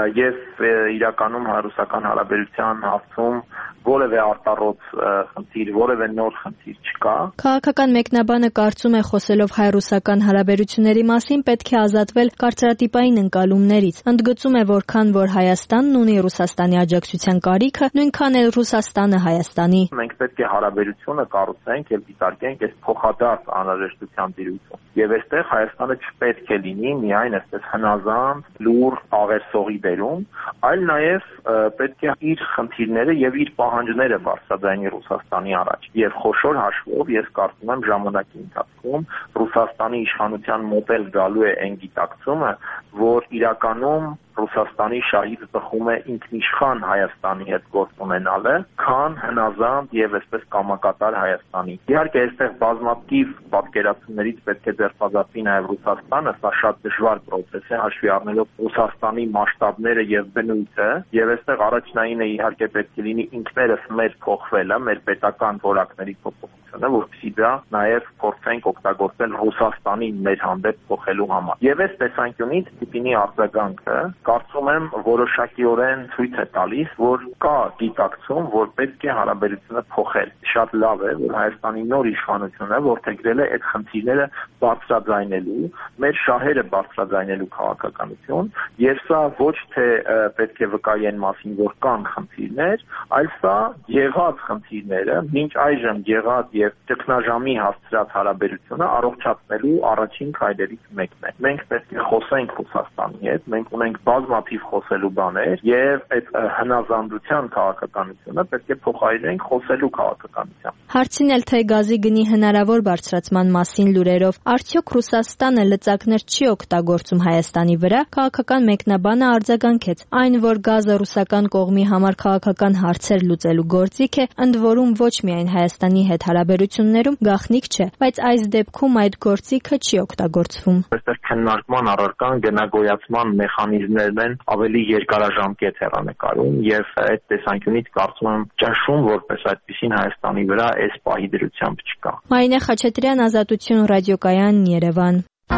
եւ իրականում հայ-ռուսական հարաբերության հարցում որևէ արտառոց խնդիր, որևէ նոր խնդիր չկա։ Քաղաքական մեկնաբանը կարծում է, խոսելով հայ-ռուսական հարաբերությունների մասին, պետք է ազատվել կարծրատիպային ընկալումներից։ Ընդգծում է, որքան որ Հայաստանն ունի Ռուսաստանի աջակցության կարիքը, նույնքան էլ Ռուսաստանը Հայաստանի։ Մենք պետք է հարաբերությունը կառուցենք եւ դիտարկենք այս փոխադարձ անհրաժեշտության դիրույթում։ Եվ այստեղ Հայաստանը չպետք է լինի միայն այսպես հնազանդ, լուր աղերսողի դերում, այլ նաեւ պետք է իր խնդիրները եւ իր պահանջները բարձրաձայնի Ռուսաստանի առաջ։ Եվ խոշոր հաշվով ես կարծում եմ ժամանակի ընթացքում Ռուսաստանի իշխանության մոտ էլ գալու է այն գիտակցումը, որ իրականում Ռուսաստանի շահից բխում է ինքնիշխան Հայաստանի հետ գործ ունենալը, քան հնազանդ եւ այսպես կամակատար Հայաստանի։ Իհարկե, այստեղ բազմաթիվ պատկերացումներից պետք է ձեռքբազատվի նաեւ Ռուսաստանը, սա շատ դժվար process է, հաշվի առնելով Ռուսաստանի մասշտաբները եւ բնույթը, եւ այստեղ առաջնայինը իհարկե պետք է լինի ինքներս մեր փոխվելը, մեր պետական որակների փոփոխությունը, որպեսզի դա նաեւ փորձենք օգտագործել Ռուսաստանի մեր հանդեպ փոխելու համար։ Եվ այս տեսանկյունից Պուտինի արձագանքը կարծում եմ որոշակիորեն ցույց է տալիս, որ կա գիտակցում, որ պետք է հարաբերությունը փոխել։ Շատ լավ է, որ Հայաստանի նոր իշխանությունը որդեգրել է այդ խնդիրները բարձրաձայնելու, մեր շահերը բարձրաձայնելու քաղաքականություն, եւ սա ոչ թե պետք է վկայի այն մասին, որ կան խնդիրներ, այլ սա եղած խնդիրները, մինչ այժմ եղած եւ ճգնաժամի հասցրած հարաբերությունը առողջացնելու առաջին քայլերից մեկն է։ Մենք պետք է խոսենք Ռուսաստանի հետ, մենք ունենք բազմաթիվ խոսելու բաներ եւ այդ հնազանդության քաղաքականությունը պետք է փոխարինենք խոսելու քաղաքականությամբ։ Հարցին էլ թե գազի գնի հնարավոր բարձրացման մասին լուրերով, արդյոք Ռուսաստանը լծակներ չի օգտագործում Հայաստանի վրա, քաղաքական մեկնաբանը արձագանքեց. այն, որ գազը ռուսական կողմի համար քաղաքական հարցեր լուծելու գործիք է, ընդ որում ոչ միայն Հայաստանի հետ հարաբերություններում գաղտնիք չէ, բայց այս դեպքում այդ գործիքը չի օգտագործվում։ Այստեղ քննարկման առարկան գնագոյացման մեխանիզմներն են ավելի երկարաժամկետ հեռանկարում եւ այդ տեսանկյունից կարծում եմ ճնշում որպես այդպեսին Հայաստանի վրա այս պահի դրությամբ չկա։ Մարինե Խաչատրյան, Ազատություն ռադիոկայան, Երևան։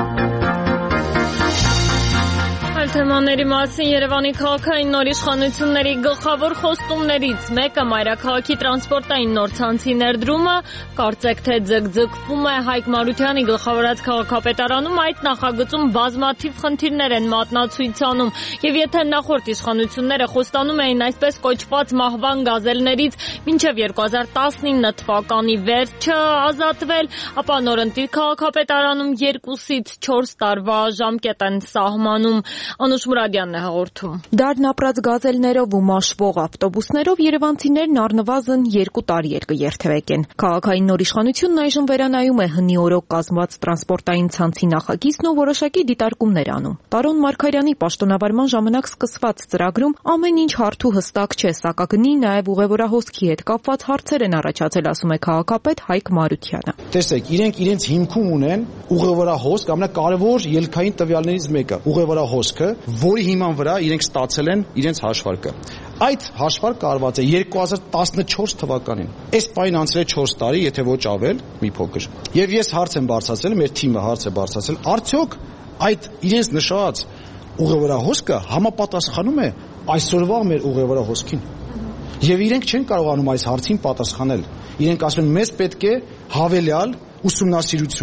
Թեմաների մասին Երևանի քաղաքային նոր իշխանությունների գլխավոր խոստումներից մեկը մայրաքաղաքի տրանսպորտային նոր ցանցի ներդրումը, կարծեք թե ձգձգվում է Հայկ Մարությանի գլխավորած քաղաքապետարանում, այդ նախագծում բազմաթիվ խնդիրներ են մատնացույցանում, եւ եթե նախորդ իշխանությունները խոստանում էին այսպես կոչված մահվան գազելներից մինչև երկու հազար տասնինը թվականի վերջը ազատվել, ապա նորընտիր քաղաքապետարանում երկուսից չորս տարվա ժամկետ են սահմանում։ Անուշ Մուրադյանն է հաղորդում։ Դարն ապրած գազելներով ու մաշվող ավտոբուսներով երևանցիներն առնվազն երկու տարի էր կերթևեկեն։ Քաղաքային նոր իշխանությունն այժմ վերանայում է հնի օրոք կազմված տրանսպորտային ցանցի նախագիծն ու որոշակի դիտարկումներ անում։ Տարոն Մարգարյանի պաշտոնավարման ժամանակ սկսված ծրագրում ամեն ինչ հարթ ու հստակ չէ, սակագնի նաև ուղևորահոսքի հետ կապված հարցեր են առաջացել, ասում է քաղաքապետ Հայկ Մարությանը։ Տեսեք, իրենք իրենց հիմքում ունեն ուղևորահոսք, ամենակարևոր ելքային տվյալներից մեկը, ուղևորահոսքը, որի հիման վրա իրենք ստացել են իրենց հաշվարկը։ Այդ հաշվարկը արված է երկու հազար տասնչորս թվականին։ Այս պայն անցել է չորս տարի, եթե ոչ ավել, մի փոքր։ Եվ ես հարց եմ բարձրացրել, մեր թիմը հարց է բարձրացրել, արդյոք այդ իրենց նշած ուղևորահոսքը համապատասխանում է այսօրվա մեր ուղևորահոսքին։ Եվ իրենք չեն կարողանում այս հարցին պատասխանել։ Իրենք ասում են, մեզ պետք է հավելյալ ուսումնասիրություն։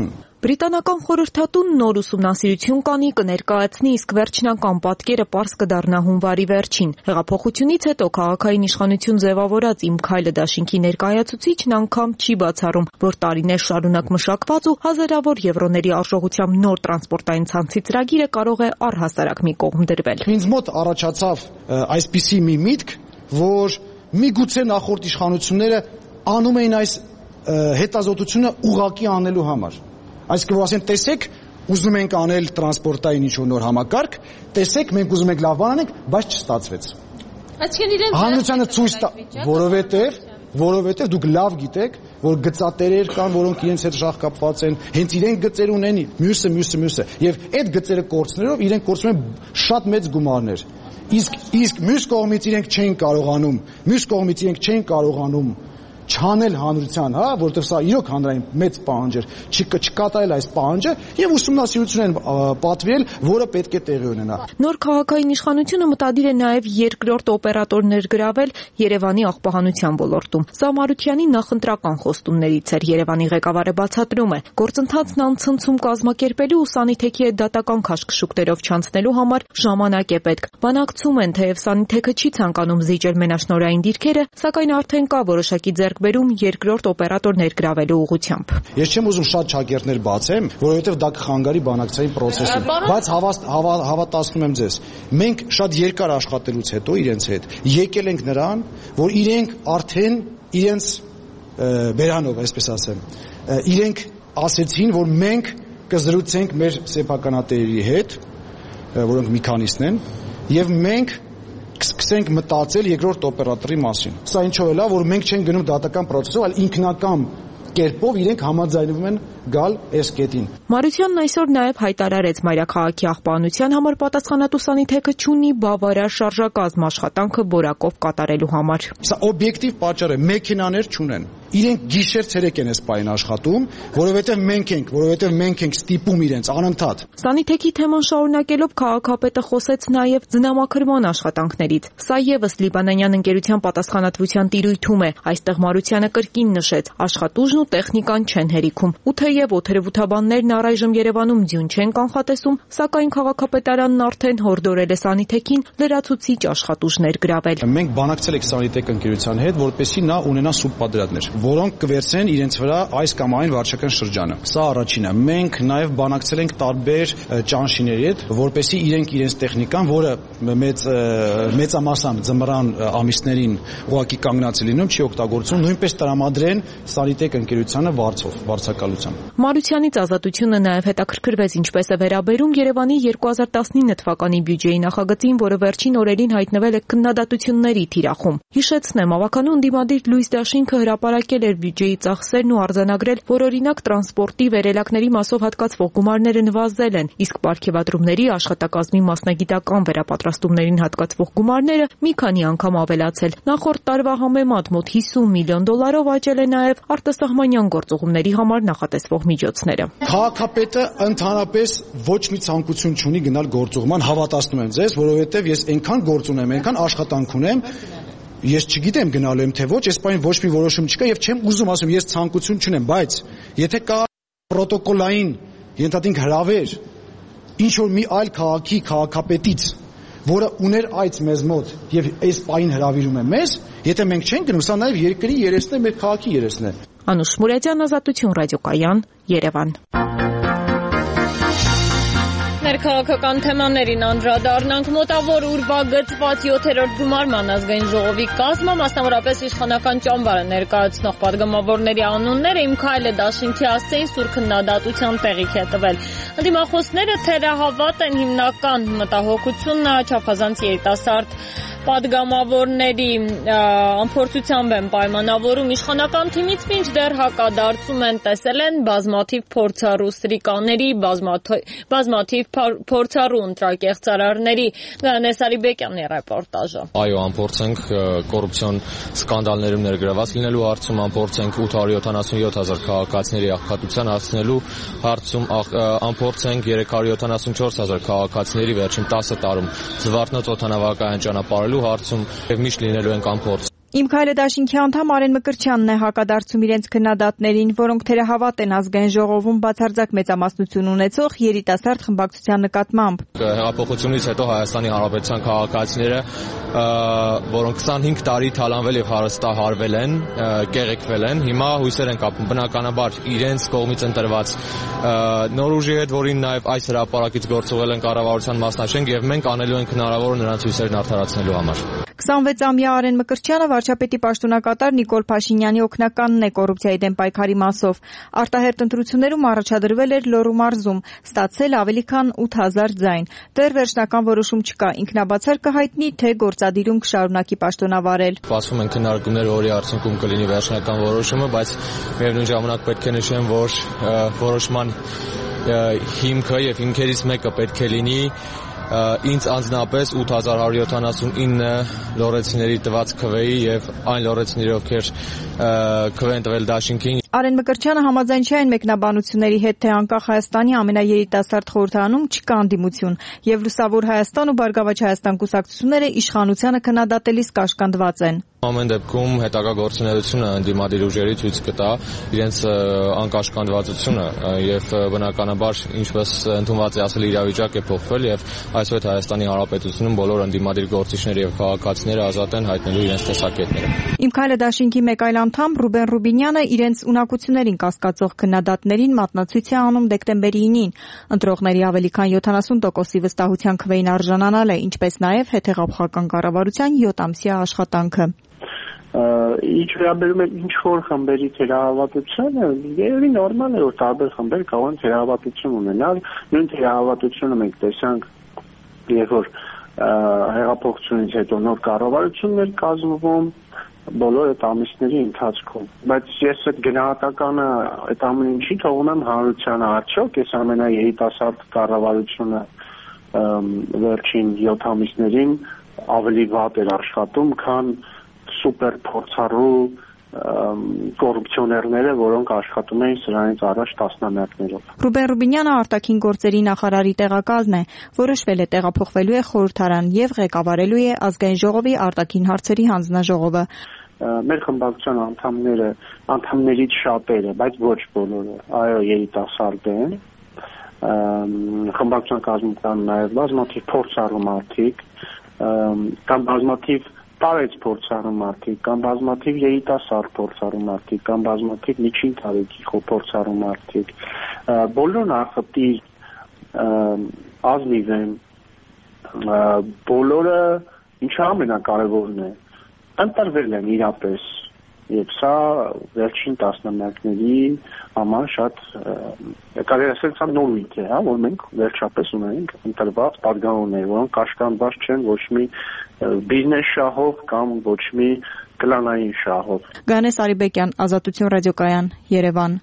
Բրիտանական խորհրդատուն նոր ուսումնասիրություն կանի կներկայացնի, իսկ վերջնական պատկերը պարզ կդառնա հունվարի վերջին։ Հեղափոխությունից հետո քաղաքային իշխանություն ձևավորած «Իմ քայլը» դաշինքի ներկայացուցիչն անգամ չի բացառում, որ տարիներ շարունակ մշակված ու հազարավոր եվրոների արժողությամբ նոր տրանսպորտային ցանցի ծրագիրը կարող է առհասարակ մի կողմ դրվել։ Ինձ մոտ առաջացավ այսպիսի մի միտք, որ միգուցե նախորդ իշխանությունները անում էին այս հետազոտությունը ուղղակի անելու համար։ Այսինքն որ ասեն, տեսեք, ուզում ենք անել տրանսպորտային ինչ-որ նոր համակարգ, տեսեք, մենք ուզում ենք լավ բան անենք, բայց չստացվեց։ Այսինքն իրենց հանրությանը ցույց տա, որովհետև որովհետև դուք լավ գիտեք, որ գծատերեր կան, որոնք իրենց հետ շահկապված են, հենց իրենք գծեր ունեն, մյուսը, մյուսը, մյուսը, եւ այդ գծերը կորցնելով իրենք կորցնում են շատ մեծ գումարներ։ Իսկ իսկ մյուս կողմից իրենք չեն կարողանում, մյուս կողմից իրենք չեն կարողանում չանել հանրության, հա, որովհետև սա իրոք հանրային մեծ պահանջ էր, չկատարել այս պահանջը եւ ուսումնասիրություն են պատվիրել, որը պետք է տեղի ունենա։ Նոր քաղաքային իշխանությունը մտադիր է նաեւ երկրորդ օպերատոր ներգրավել Երևանի աղբահանության ոլորտում։ Սա Մարությանի նախընտրական խոստումներից էր, Երևանի ղեկավարը բացատրում է։ Գործընթացն անցնցում կազմակերպելու ու Սանիթեքի հետ դատական քաշքշուկներով չանցնելու համար ժամանակ է պետք։ Բանակցում են, թեև Սանիթեքը չի ցանկանում զիջել մենաշնորհային դիրքերը, սակայն արդեն կա որոշակի ձեռքբերում երկրորդ օպերատոր ներգրավելու ուղղությամբ։ Ես չեմ ուզում շատ շագերտներ բացեմ, որովհետև դա կխանգարի բանակցային process-ին, բայց հավատացնում եմ ձեզ, մենք շատ երկար աշխատելուց հետո իրենց հետ եկել ենք նրան, որ իրենք արդեն իրենց բերանով, այսպես ասեմ, իրենք ասեցին, որ մենք կզրուցենք մեր սեփականատերերի հետ, որոնք մի քանիսն են, եւ մենք սկսենք մտածել երկրորդ օպերատորի մասին։ Սա ինչով է լավ, որ մենք չենք գնում դատական process-ով, այլ ինքնական կերպով իրենք համաձայնվում են գալ այս կետին։ Մարությանն այսօր նաև հայտարարեց մայրաքաղաքի աղբահանության համար պատասխանատու Սանիթեքը չունի բավարար շարժակազմ աշխատանքը որակով կատարելու համար։ Սա օբյեկտիվ պատճառ է, մեքենաներ չունեն։ Իրենք գիշեր-ցերեկ են այս պայն աշխատում, որովհետև մենք ենք, որովհետև մենք ենք ստիպում իրենց անընդհատ։ Սանիթեքի թեման շարունակելով քաղաքապետը խոսեց նաև ձնամաքրման աշխատանքներից։ Սա եւս լիբանանյան ընկերության պատասխանատվության տիրույթում է։ Այստեղ Մարությանը կրկին նշեց, աշխատուժն ու տեխնիկան չեն հերիքում։ Ու թեև օթերևութաբաններն առայժմ Երևանում ձյուն չեն կանխատեսում, սակայն քաղաքապետարանն արդեն հորդորել է Սանիթեքին լրացուցիչ աշխատուժ ներգրավել։ Մենք բանակցել ենք Սանիթեք ընկերության հետ, որպեսզի նա ունենա սուբպադրատներ, որոնք կվերցնեն իրենց վրա այս կամ այն վարչական շրջանը։ Սա առաջինը։ Մենք նաև բանակցել ենք տարբեր ճանշիների հետ, որպեսզի իրենք իրենց տեխնիկան, որը մեծ մեծամասամբ ձմռան ամիսներին ուղղակի կանգնած է լինում, չի օգտագործում, նույնպես տրամադրեն Սանիթեք ընկերությանը վարձով, վարձակալությամբ։ Մարությանից Ազատությունը նաև հետաքրքրվեց ինչպես է վերաբերում Երևանի երկու հազար տասնինը թվականի բյուջեի նախագծին, որը վերջին օրերին հայտնվել է քննադատությունների թիրախում։ Հիշեցնեմ, ավականու ընդդիմադիր Լուիս Դաշինքը հրապարակել էր բյուջեի ծախսերն ու արձանագրել, որ օրինակ տրանսպորտի վերելակների մասով հատկացվող գումարները նվազել են, իսկ պարգևատրումների աշխատակազմի մասնագիտական վերապատրաստումներին հատկացվող գումարները մի քանի անգամ ավելացել։ Նախորդ տարվա համեմատ մոտ հիսուն միլիոն դոլարով աճել է նաև արտասահմանյան գործուղումների համար նախատեսվող միջոցները։ Քաղաքապետը ընդհանրապես ոչ մի ցանկություն չունի գնալ գործուղման, հավատացնում եմ ձեզ, որովհետև ես այնքան գործ ունեմ, այնքան աշխատանք ունեմ, ես չգիտեմ գնալու եմ թե ոչ, այս բանը ոչ մի որոշում չկա եւ չեմ ուզում ասում, ես ցանկություն չունեմ, բայց եթե կա պրոտոկոլային ենթադրենք հրավեր ինչ որ մի այլ քաղաքի քաղաքապետից, որը ուներ այց մեզ մոտ եւ այս պայն հրավիրում է մեզ, եթե մենք չենք գնում, սա նաեւ երկրի երեսն է, մեր քաղաքի երեսն է։ Անուշ Մուրադյան, Ազատություն ռադիոկայան, Երևան։ Ներքաղաքական թեմաներին անդրադառնանք, մոտավոր ուրվագծված յոթերորդ գումարման ազգային ժողովի կազմը, մասնավորապես իշխանական ճամբարը ներկայացնող պատգամավորների անունները «Իմ քայլը» դաշինքի հասցեին սուր քննադատության տեղիք է տվել։ Ընդդիմախոսները թերահավատ են հիմնական մտահոգությունը չափազանց երիտասարդ պատգամավորների անփորձությամբ են պայմանավորում իշխանական թիմից, մինչդեռ հակադարձում են, տեսել են բազմաթիվ փորձառու սրիկաների, բազմաթիվ փորձառու ընտրակեղծարարների։ Նեսարի Բեկյանի ռեպորտաժը։ Այո, անփորձենք կոռուպցիոն սկանդալներում ներգրաված լինելու հարցում, անփորձենք ութ հարյուր յոթանասունյոթ հազար քաղաքացիների աղքատության հասցնելու հարցում, անփորձենք երեք հարյուր յոթանասունչորս հազար քաղաքացիների վերջին տասը տարում զվարթնոց օդանավակայան ճանապարհ հարցում եւ միշտ լինելու ենք անփորձ։ Իմ քայլը դաշինքի անդամ Արեն Մկրտչյանն է հակադարձում իրենց քննադատներին, որոնք թերահավատ են ազգային ժողովում բացարձակ մեծամասնություն ունեցող երիտասարդ խմբակցության նկատմամբ։ Հեղափոխությունից հետո Հայաստանի Հանրապետության քաղաքացիները, որոնք քսանհինգ տարի թալանվել եւ հարստահարվել են, կեղեքվել են, հիմա հույսեր են կապում բնականաբար իրենց կողմից ընտրված նոր ուժի հետ, որին նաեւ այս հրապարակից գործողել են կառավարության մասնաշենք եւ մենք անելու ենք հնարավոր նրանց հույսերն արդարացնելու համար։ քսանվեց-ամյա Արեն Մկրտչյանը վարչապետի պաշտոնակատար Նիկոլ Փաշինյանի օգնականն է կոռուպցիայի դեմ պայքարի մասով։ Արտահերտ ընտրություններում առաջադրվել էր Լոռու մարզում, ստացել ավելի քան ութ հազար ձայն։ Դեռ վերջնական որոշում չկա, ինքնաբացար կհայտնի, թե գործադիրում կշարունակի պաշտոնավարել։ Սպասվում են քննարկումներ, որի արդյունքում կլինի վերջնական որոշումը, բայց միևնույն ժամանակ պետք է նշեմ, որ որոշման հիմքը եւ հիմքերից մեկը պետք է լինի ինձ անձնապես ութ հազար հարյուր յոթանասունինը լոռեցիների տված քվեի եւ այն լոռեցիների, ովքեր քվե են տվել դաշինքին։ Արեն Մկրտչյանը համաձայն չէ այն մեկնաբանությունների հետ, թե անկախ Հայաստանի ամենաերիտասարդ խորհրդարանում չկա անդիմություն եւ Լուսավոր Հայաստան ու Բարգավաճ Հայաստան կուսակցությունները իշխանությանը քննադատելիս կաշկանդված են։ Ամեն դեպքում հետագա գործունեությունը ընդդիմադիր ուժերի ցույց կտա իրենց անկաշկանդվածությունը եւ բնականաբար ինչպես ընդունված է ասել իրավիճակ է փոխվել եւ այսօր Հայաստանի Հանրապետությունում բոլոր ընդդիմադիր գործիչները եւ քաղաքացիները ազատ են հայտնելու իրենց տեսակետները։ Իմ քայլը դաշինքի մեկ այլ անդամ Ռուբեն Ռուբինյանը իրենց ունակություններին կասկածող քննադատներին մատնացույց է անում դեկտեմբերի ինին։ Ընտրողների ավելի քան յոթանասուն տոկոսի վստահության քվեին արժանանալ է, ինչպես նաեւ հետհեղափոխական կառավարության յոթ ամսյա աշխատանքը։ Ինչ վերաբերում է ինչ որ խմբերի թերահավատությանը, երևի նորմալ է, որ տարբեր խմբեր կարող են թերահավատություն ունենալ, նույն թերահավատությունը մենք տեսանք, երբ որ հեղափոխությունից հետո նոր կառավարություններ կազմվում, բոլոր այդ ամիսների ընթացքում, բայց ես այդ գնահատականը այդ ամեն ինչի թողում եմ հանրությանը, արդյոք այս ամենաերիտասարդ կառավարությունը վերջին յոթ ամիսներին ավելի վատ էր աշխատում, քան սուպեր փորձառու կոռուպցիոներները, որոնք աշխատում էին սրանից առաջ տասնամյակներով։ Ռուբեն Ռուբինյանը արտաքին գործերի նախարարի տեղակալն է, որոշվել է տեղափոխվելու է խորհրդարան եւ ղեկավարելու է ազգային ժողովի արտաքին հարցերի հանձնաժողովը։ Մեր խմբակցության անդամները, անդամներից շատերը, բայց ոչ բոլորը, այո, երիտասարդ են։ Խմբակցության կազմում կան նաեւ բազմաթիվ փորձառու մարդիկ, կամ բազմաթիվ տարեց փորձառու մարդիկ, կամ բազմաթիվ երիտասարդ փորձառու մարդիկ, կամ բազմաթիվ միջին տարեկի փորձառու մարդիկ, բոլորն ախտիր ազնիվ են, բոլորը ինչը ամենակարևորն է, ընտրվել են իրապես, եւ սա վերջին տասնամյակների համար շատ կարելի ասել սա նորմիկ է, հա, որ մենք վերջապես ունենք ընտրված պատգամավորներ, որոնք կաշկանդված չեն ոչ մի բիզնես շահով կամ ոչ մի կլանային շահով։ Գանես Արիբեկյան, Ազատություն ռադիոկայան, Երևան։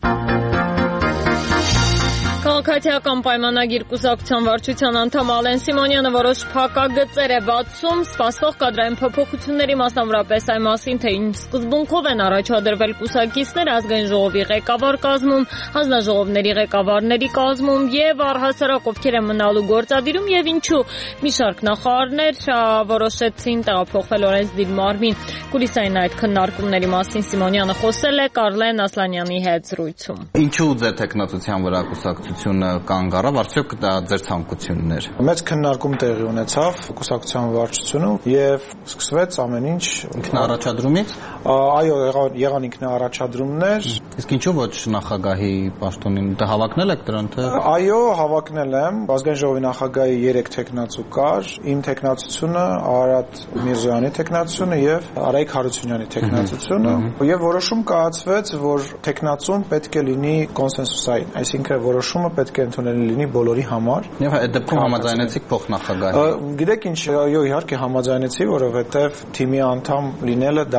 Քաղաքացիական պայմանագիր կուսակցության վարչության անդամ Ալեն Սիմոնյանը որոշ փակագծեր է բացում սպասվող կադրային փոփոխությունների, մասնավորապես այն մասին, թե ինչ սկզբունքով են առաջադրվել կուսակիցներ ազգային ժողովի ղեկավար կազմում, հանձնաժողովների ղեկավարների կազմում եւ առհասարակ ովքեր են մնալու գործադիրում եւ ինչու մի շարք նախարարներ որոշեցին տեղափոխվել օրենսդիր մարմին։ Կուլիսային այդ քննարկումների մասին Սիմոնյանը խոսել է Կարլեն Ասլանյանի հետ զրույցում։ Ինչու ձեր տեխնատության վրա կուսակցությունը կանգ առավ, արդյոք դա ձեր ցանկությունն էր։ Մեծ քննարկում տեղի ունեցավ կուսակցության վարչությունում եւ սկսվեց ամեն ինչ ինքնաառաջադրումից։ Այո, եղան ինքնաառաջադրումներ։ Իսկ ինչու ոչ նախագահի պաշտոնին դա հավակնել եք դրան, թե։ Այո, հավակնել եմ։ Ազգային ժողովի նախագահի երեք տեխնացու կար, իմ տեխնացությունը, Արարատ Միրզոյանի տեխնացությունը եւ Արայիկ Հարությունյանի տեխնացությունը, եւ որոշում կայացվեց, որ տեխնացուն պետք է լինի կոնսենսուսային, այսինքն որոշումը պետք է ընդունելի լինի բոլորի համար։ Եվ այդ դեպքում համաձայնեցիք փոխնախագահի։ Գիտեք ինչ, այո, իհարկե համաձայնեցի, որովհետև թիմի անդամ լինելը դա նաև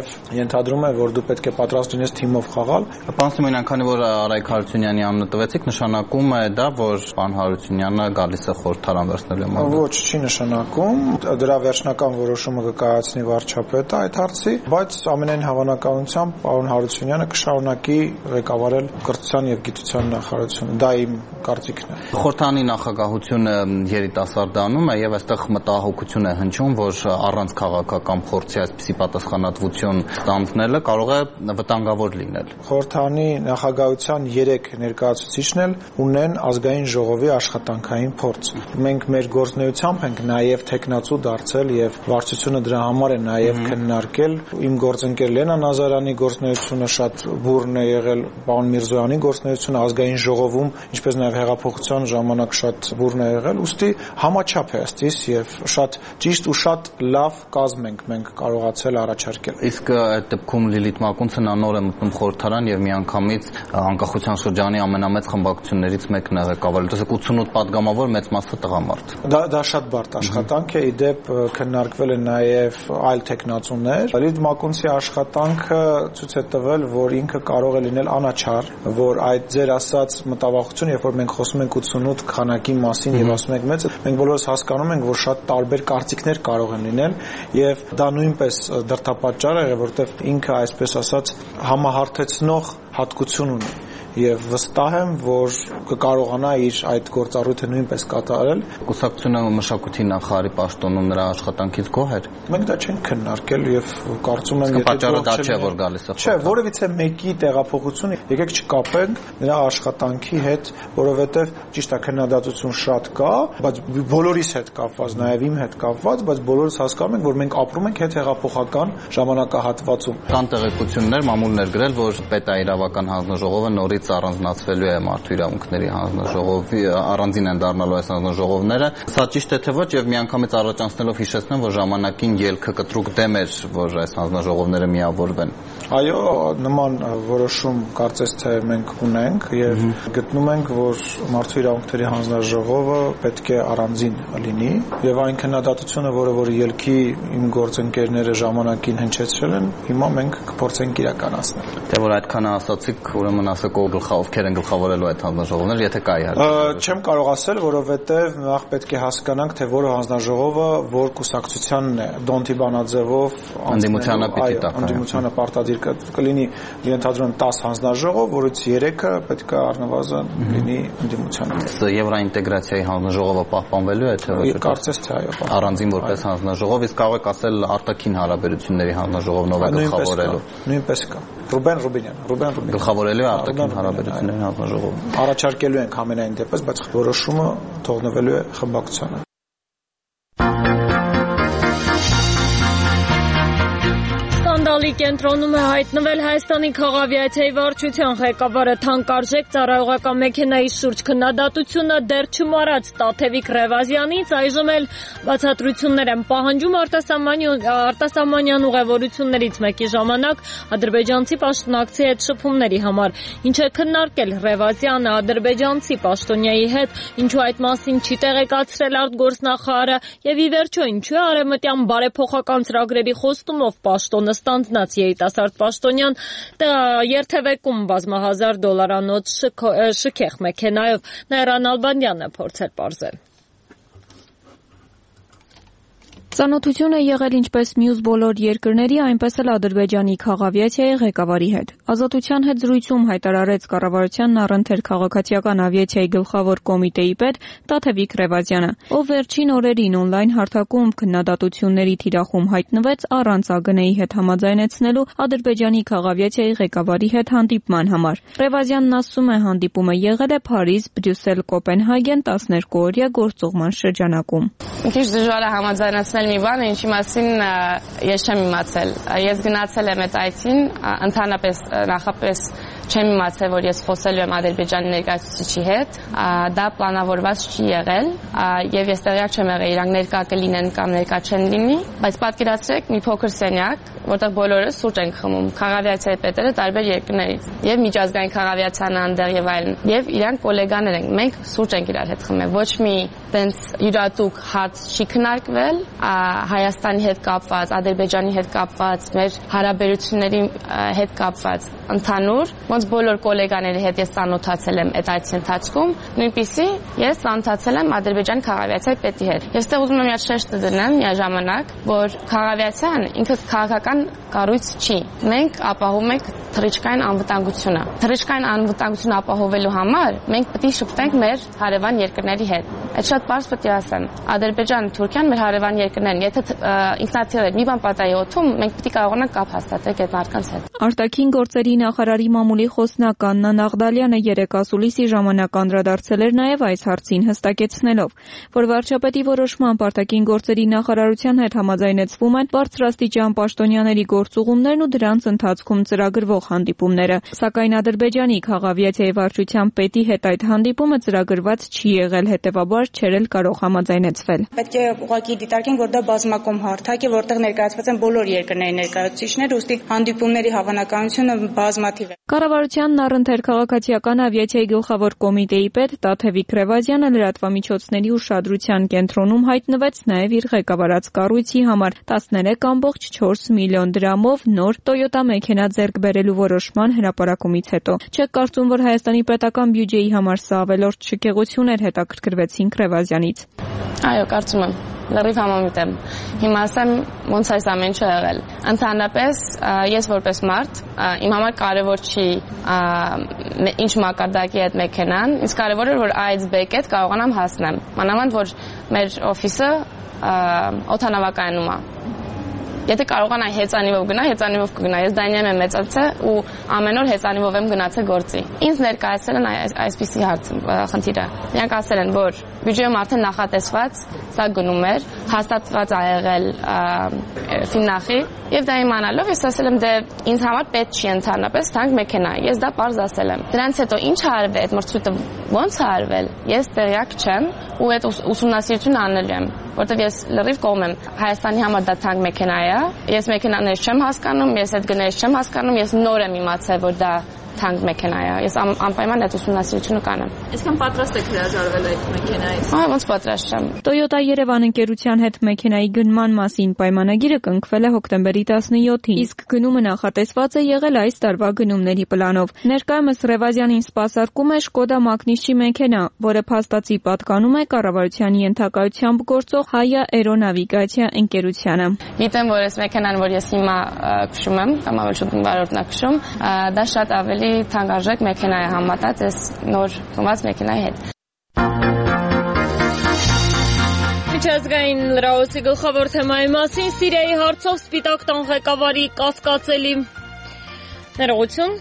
եւ ենթադրում է, որ դու պետք է պատրաստ լինես թիմով խաղալ։ Պարոն Սիմոնյան, քանի որ Արայք Հարությունյանի անունը տվեցիք, նշանակում է դա, որ պարոն Հարությունյանը գալիս է խորհրդարան վերցնելու համար։ Ոչ, չի նշանակում, դրա վերջնական որոշումը կկայացնի վարչապետը այդ հարցի, բայց ամենայն հավանականությամբ պարոն Հարությունյանը կշարունակի ղեկավարել կրթության եւ գիտության նախարարությունը։ Դա իմ կարծիքն է։ Խորհրդարանի նախագահությունը երիտասարդանում է եւ այստեղ մտահոգություն է հնչում, որ առանց քաղաքական փորձի այսպիսի պատասխանատվություն ստանձնելը կարող է վտանգավոր լինել։ Խորհրդարանի նախագահության երեք ներկայացուցիչն էլ ունեն ազգային ժողովի աշխատանքային փորձ։ Մենք մեր գործնեությամբ ենք նաեւ տեխնացու դարձել եւ վարչությունը դրա համար է նաեւ քննարկել իմ գործընկեր Լենա Նազարյանի գործնեությունը շատ բուրն է եղել, պարոն Միրզոյանի գործնեությունը ազգային ժողովում, ինչպես նաեւ հեղափոխության ժամանակ շատ բուրն է եղել, ուստի համաչափ է ըստիս եւ շատ ճիշտ ու շատ լավ կազմ ենք մենք կարողացել առաջարկել։ Իսկ այդ դեպքում Լիլիթ Մակունցը նոր է մտնում խորհրդարան եւ միանգամից անկախության շրջանի ամենամեծ խմբակցություններից մեկն է ղեկավարել։ Դասեք ութսունութ падգամավոր մեծ մասը տղամարդ։ Դա դա շատ բարդ աշխատանք է, իդեպ քննարկվել են նաեւ այլ տեխնացուներ։ Լիլիթ Մակունցի աշխատանքը ցույց է տվել, որ ինքը կարող է լինել անաչառ, որ այդ ձեր ասած մտավախություն, երբ որ մենք խոսում ենք ութսունութ քանակի մասին եւ ասում ենք մեծ, մենք բոլորս հասկանում ենք, որ շատ տարբեր կարծիքներ կարող են լինել եւ դա նույնպես դրդապատճառ է, որովհետեւ ինքը այսպես ասած համահարթեցնող հատկություն ունի եւ վստահ եմ, որ կկարողանա իր այդ գործառույթը նույնպես կատարել։ Կուսակցությունը մշակույթի նախարարի պաշտոնում նրա աշխատանքից գոհ էր։ Մենք դա չենք քննարկել եւ կարծում եմ, եթե պատճառը դա չէ, որ գալիս է։ Չէ, որևիցե մեկի տեղափոխությունը եկեք չկապենք նրա աշխատանքի հետ, որովհետեւ ճիշտ է քննադատություն շատ կա, բայց բոլորիս հետ կապված, նաեւ իմ հետ կապված, բայց բոլորս հասկանում ենք, որ մենք ապրում ենք հետհեղափոխական ժամանակահատվածում։ Կան տեղեկություններ, մամուլներ գրել, որ պետաիրավական հանձնաժողովը նորից առանձնացվելու է մարդու իրավունքների հանձնաժողովի, առանձին են դառնալու այս հանձնաժողովները։ Սա ճիշտ է թե ոչ, եւ միանգամից առաջանցնելով հիշեցնեմ, որ ժամանակին ելքը կտրուկ դեմ էր, որ այս հանձնաժողովները միավորվեն։ Այո, նման որոշում կարծես թե մենք ունենք եւ գտնում ենք, որ մարդու իրավունքների հանձնաժողովը պետք է առանձին լինի եւ այն քննադատությունը, որը որ ելքի իմ գործընկերները ժամանակին հնչեցրել են, հիմա մենք կփորձենք իրականացնել։ Դե որ այդքանը ասացիք, ուրեմն ասեք ովքեր են գլխավորելու այդ հանձնաժողովները, եթե կա իհարկե։ Չեմ կարող ասել, որովհետև նախ պետք է հասկանանք, թե որը հանձնաժողովը որ կուսակցությանն է, Դոնթի բանաձևով անդիմությանը պիտի տա։ Անդիմությանը պարտադիր կլինի, ենթադրում եմ տասը հանձնաժողով, որից երեքը պետք է առնվազն լինի անդիմությանը։ Եվրոինտեգրացիայի հանձնաժողովը պահպանվելու է թե ոչ։ Կարծես թե այո։ Առանձին որպես հանձնաժողով, իսկ կարող եք ասել արտաքին հարաբերությունների հանձնաժողովն ով է գլխավորելու։ Նույնպես կա։ Ռուբեն Ռուբինյան, Ռուբեն Ռուբինյան։ Գլխավորելու է արտաքին հարաբերությունների հանձնաժողովը։ Առաջարկելու ենք ամենայն դեպս, բայց որոշումը թողնվելու է խմբակցությանը։ Սկանդալի կենտրոնում է հայտնվել Հայաստանի քաղավիացիայի վարչության ղեկավարը թանկարժեք ծառայողական մեքենայի շուրջ քննադատությունը դեռ չմարած Տաթևիկ Ռևազյանից, այժմ էլ բացատրություններ են պահանջում արտասահմանյան ուղևորություններից մեկի ժամանակ ադրբեջանցի պաշտոնակցի հետ շփումների համար։ Ինչ է քննարկել Ռևազյանը ադրբեջանցի պաշտոնյայի հետ, ինչու այդ մասին չի տեղեկացրել արտգործնախարարը եւ ի վերջո ինչու է արևմտյան բարեփոխական ծրագրերի խոստումով պաշտոնը ստանձնած երիտասարդ պաշտոնյան երթևեկում բազմահազար դոլարանոց շքեղ մեքենայով։ Նաիրա Նալբանդյանն է փորձել պարզել։ Ծանոթություն է եղել ինչպես մյուս բոլոր երկրների, այնպես էլ Ադրբեջանի քաղավիացիայի ղեկավարի հետ։ Ազատության հետ զրույցում հայտարարեց կառավարությանն առընթեր քաղաքացիական ավիացիայի գլխավոր կոմիտեի պետ Տաթևիկ Ռևազյանը, ով վերջին օրերին օնլայն հարթակում քննադատությունների թիրախում հայտնվեց առանց ԱԳՆ-ի հետ համաձայնեցնելու Ադրբեջանի քաղավիացիայի ղեկավարի հետ հանդիպման համար։ Ռևազյանն ասում է, հանդիպումը եղել է Փարիզ, Բրյուսել, Կոպենհագեն տասներկու օրյա գործուղման շրջանակում։ Քիչ դժվար է համաձայնեցնել մի բան, ինչի մասին ես չեմ իմացել։ Ես գնացել եմ այդ այցին, ընդհանրապես նախապես չեմ իմացել, որ ես խոսելու եմ Ադրբեջանի ներկայացուցիչի հետ, դա պլանավորված չի եղել, եւ ես տեղյակ չեմ եղել իրանք ներկա կլինեն կամ ներկա չեն լինի, բայց պատկերացրեք մի փոքր սենյակ, որտեղ բոլորը սուրճ են խմում, քաղավիացիայի պետերը տարբեր երկրներից, եւ միջազգային քաղավիացիան այնտեղ եւ այլն, եւ իրանք գոլեգաներ են, մենք սուրճ ենք իրար հետ խմել, ոչ մի տենց յուրատուկ հաց չի քննարկվել Հայաստանի հետ կապված, Ադրբեջանի հետ կապված, մեր հարաբերությունների հետ կապված ընդհանուր, ոնց բոլոր գոլեգաների հետ ես ծանոթացել եմ այդ այցի ընթացքում, նույնպիսի ես ծանոթացել եմ Ադրբեջանի քաղաքավիացիայի պետի հետ։ Ես ստեղ ուզում եմ մի շեշտ դնեմ միաժամանակ, որ քաղաքավիացիան ինքը քաղաքական կառույց չի։ Մենք ապահովում ենք թռիչքային անվտանգությունը։ Թռիչքային անվտանգությունը ապահովելու համար մենք պետք է շփվենք մեր հարևան երկրների հետ։ Այդ շատ բարձ պետք է ասեմ։ Ադրբեջանը, Թուրքիան մեր հարևան երկրներն են։ Եթե ինքնաթիռեր մի բան պատահի օդում, մենք պետք է կարողանանք կապ հաստատել այդ մարդկանց հետ։ Արտաքին գործերի նախարարի մամուլի խոսնակ Աննա Նաղդալյանը երեկ ասուլիսի ժամանակ անդրադարձել էր նաև այս հարցին, հստակեցնելով, որ վարչապետի որոշմամբ արտաքին գործերի նախարարության հետ համաձայնեցվում են բարձրաստիճան պաշտոնյաների գործուղումներն ու դրանց ընթացքում ծրագրվող հանդիպումները, սակայն Ադրբեջանի քաղաքավիացիայի վարչության պետի հետ այդ հանդիպումը ծրագրված չի եղել, հետևաբար չէր էլ կարող համաձայնեցվել։ Պետք է ուղղակի դիտարկենք, որ դա բազմակողմ հարթակ է, որտեղ ներկայացված են բոլոր երկրների ներկայացուցիչներ, ուստի հանդիպումների հավանականությունը բազմաթիվ է։ Կառավարությանն առընթեր քաղաքացիական ավիացիայի գլխավոր կոմիտեի պետ Տաթևիկ Ռևազյանը լրատվամիջոցների ուշադրության կենտրոնում հայտնվեց նաև իր ղեկավարած կառույցի համար տասներեք կόμ չորս միլիոն դրամով նոր Toyota մեքենա ձեռք բերելու որոշման հրապարակումից հետո։ Չեք կարծում, որ Հայաստանի պետական բյուջեի համար սա ավելորդ շքեղություն էր, հետաքրքրվեցինք Ռևազյանից։ Այո, կարծում եմ։ Լրիվ համամիտ եմ։ Հիմա ասեմ ոնց այս ամեն ինչը եղել։ Ընդհանրապես ես որպես մարդ իմ համար կարևոր չի ինչ մակարդակի այդ մեքենան, ինձ կարևոր էր որ այս բեկետ կարողանամ հասնեմ։ Մանավանդ որ մեր օֆիսը օդանավակայանում է։ Եթե կարողանայի հեծանիվով գնա, հեծանիվով կգնա։ Ես Դանիայում եմ մեծացել ու ամեն օր հեծանիվով եմ գնացել գործի։ Ինձ ներկայացել են այսպիսի հարց խնդիրը։ Նրանք ասել են, որ բյուջեում արդեն նախատեսված սա գնում էր, հաստատված ա եղել ֆիննախի, եւ դա իմանալով ես ասել եմ դե ինձ համար պետք չի ընդհանրապես թանկ մեքենա։ Ես դա պարզ ասել եմ։ Դրանից հետո ինչ ա արվել, այդ մրցույթը ոնց ա արվել, ես տեղյակ չեմ ու այդ ուսումնասիրությունը անելու եմ, որտեղ ես լրիվ կողմ եմ։ Հայաստանի համար դա թանկ մեքենա է։ Ես մեքենաներ չեմ հասկանում, ես այդ գներս չեմ հասկանում, ես նոր եմ իմացել, որ դա թանկ մեքենա է։ Ես անպայման այդ ուսումնասիրությունը կանեմ։ Այսքան պատրաստ եք հրաժարվել այդ մեքենայից։ Այո, ոնց պատրաստ չեմ։ Toyota Երևան ընկերության հետ մեքենայի գնման մասին պայմանագիրը կնքվել է հոկտեմբերի տասնյոթին, իսկ գնումը նախատեսված է եղել այս տարվա գնումների պլանով։ Ներկայումս Ռևազյանին սպասարկում է Շկոդա Մակնիշի մեքենա, որը փաստացի պատկանում է կառավարության ենթակայությամբ գործող Haya Aeronavigation ընկերությանը։ Գիտեմ, որ այս մեքենան, որ ես հիմա քշում եմ, կամ ավելի շուտ վարորդն է քշում, դա շատ ավելի թանկարժեք մեքենա է համատած այս նոր գնված մեքենայի հետ։ Միջազգային լրահոսի գլխավոր թեմայի մասին Սիրիայի հարցով Սպիտակ տան ղեկավարի կասկածելի ներողություն։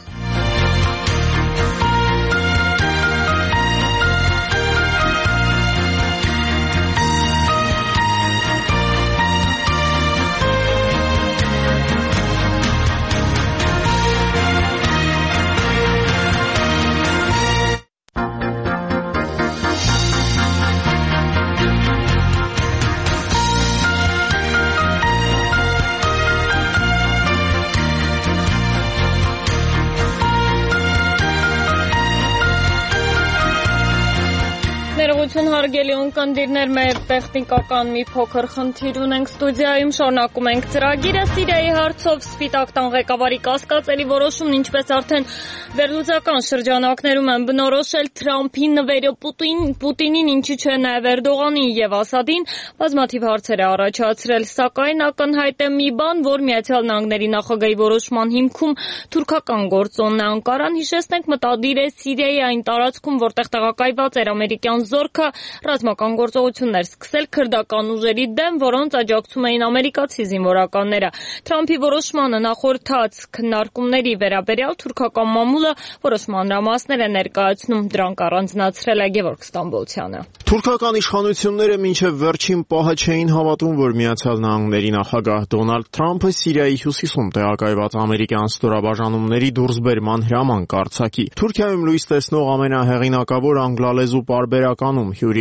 Ներողություն հարգելի ունկնդիրներ, մեր տեխնիկական մի փոքր խնդիր ունենք ստուդիայում, շարունակում ենք ծրագիրը Սիրիայի հարցով Սպիտակ տան ղեկավարի կասկածելի որոշումն ինչպես արդեն վերլուծական շրջանակներում են բնորոշել Թրամփի նվերը Պուտին, Պուտինին, ինչի չէ նաև Էրդողանին եւ Ասադին, բազմաթիվ հարցեր է առաջացրել, սակայն ակնհայտ է մի բան, որ Միացյալ Նահանգների նախագահի որոշման հիմքում թուրքական գործոնն է Անկարան, հիշեցնենք մտադիր է Սիրիայի այն տարածքում, որտեղ տեղակայված էր ամերիկյան զորքը ռազմական գործողություններ սկսել քրդական ուժերի դեմ, որոնց աջակցում էին ամերիկացի զինվորականները։ Թրամփի որոշմանը նախորդած քննարկումների վերաբերյալ թուրքական մամուլը որոշման հրամասներ է ներկայացնում, դրանք առանձնացրել է Գևորգ Ստամբոլցյանը։ Թուրքական իշխանությունները մինչև վերջին պահը չէին հավատում, որ Միացյալ Նահանգների նախագահ Դոնալդ Թրամփը Սիրիայի հյուսիսում տեղակայված ամերիկյան ստորաբաժանումների դուրսբերման հրաման կարձակի։ Թուրքիայում լույս տեսնող ամենահեղինակավոր անգլալեզու պարբերականում Hurriyet Daily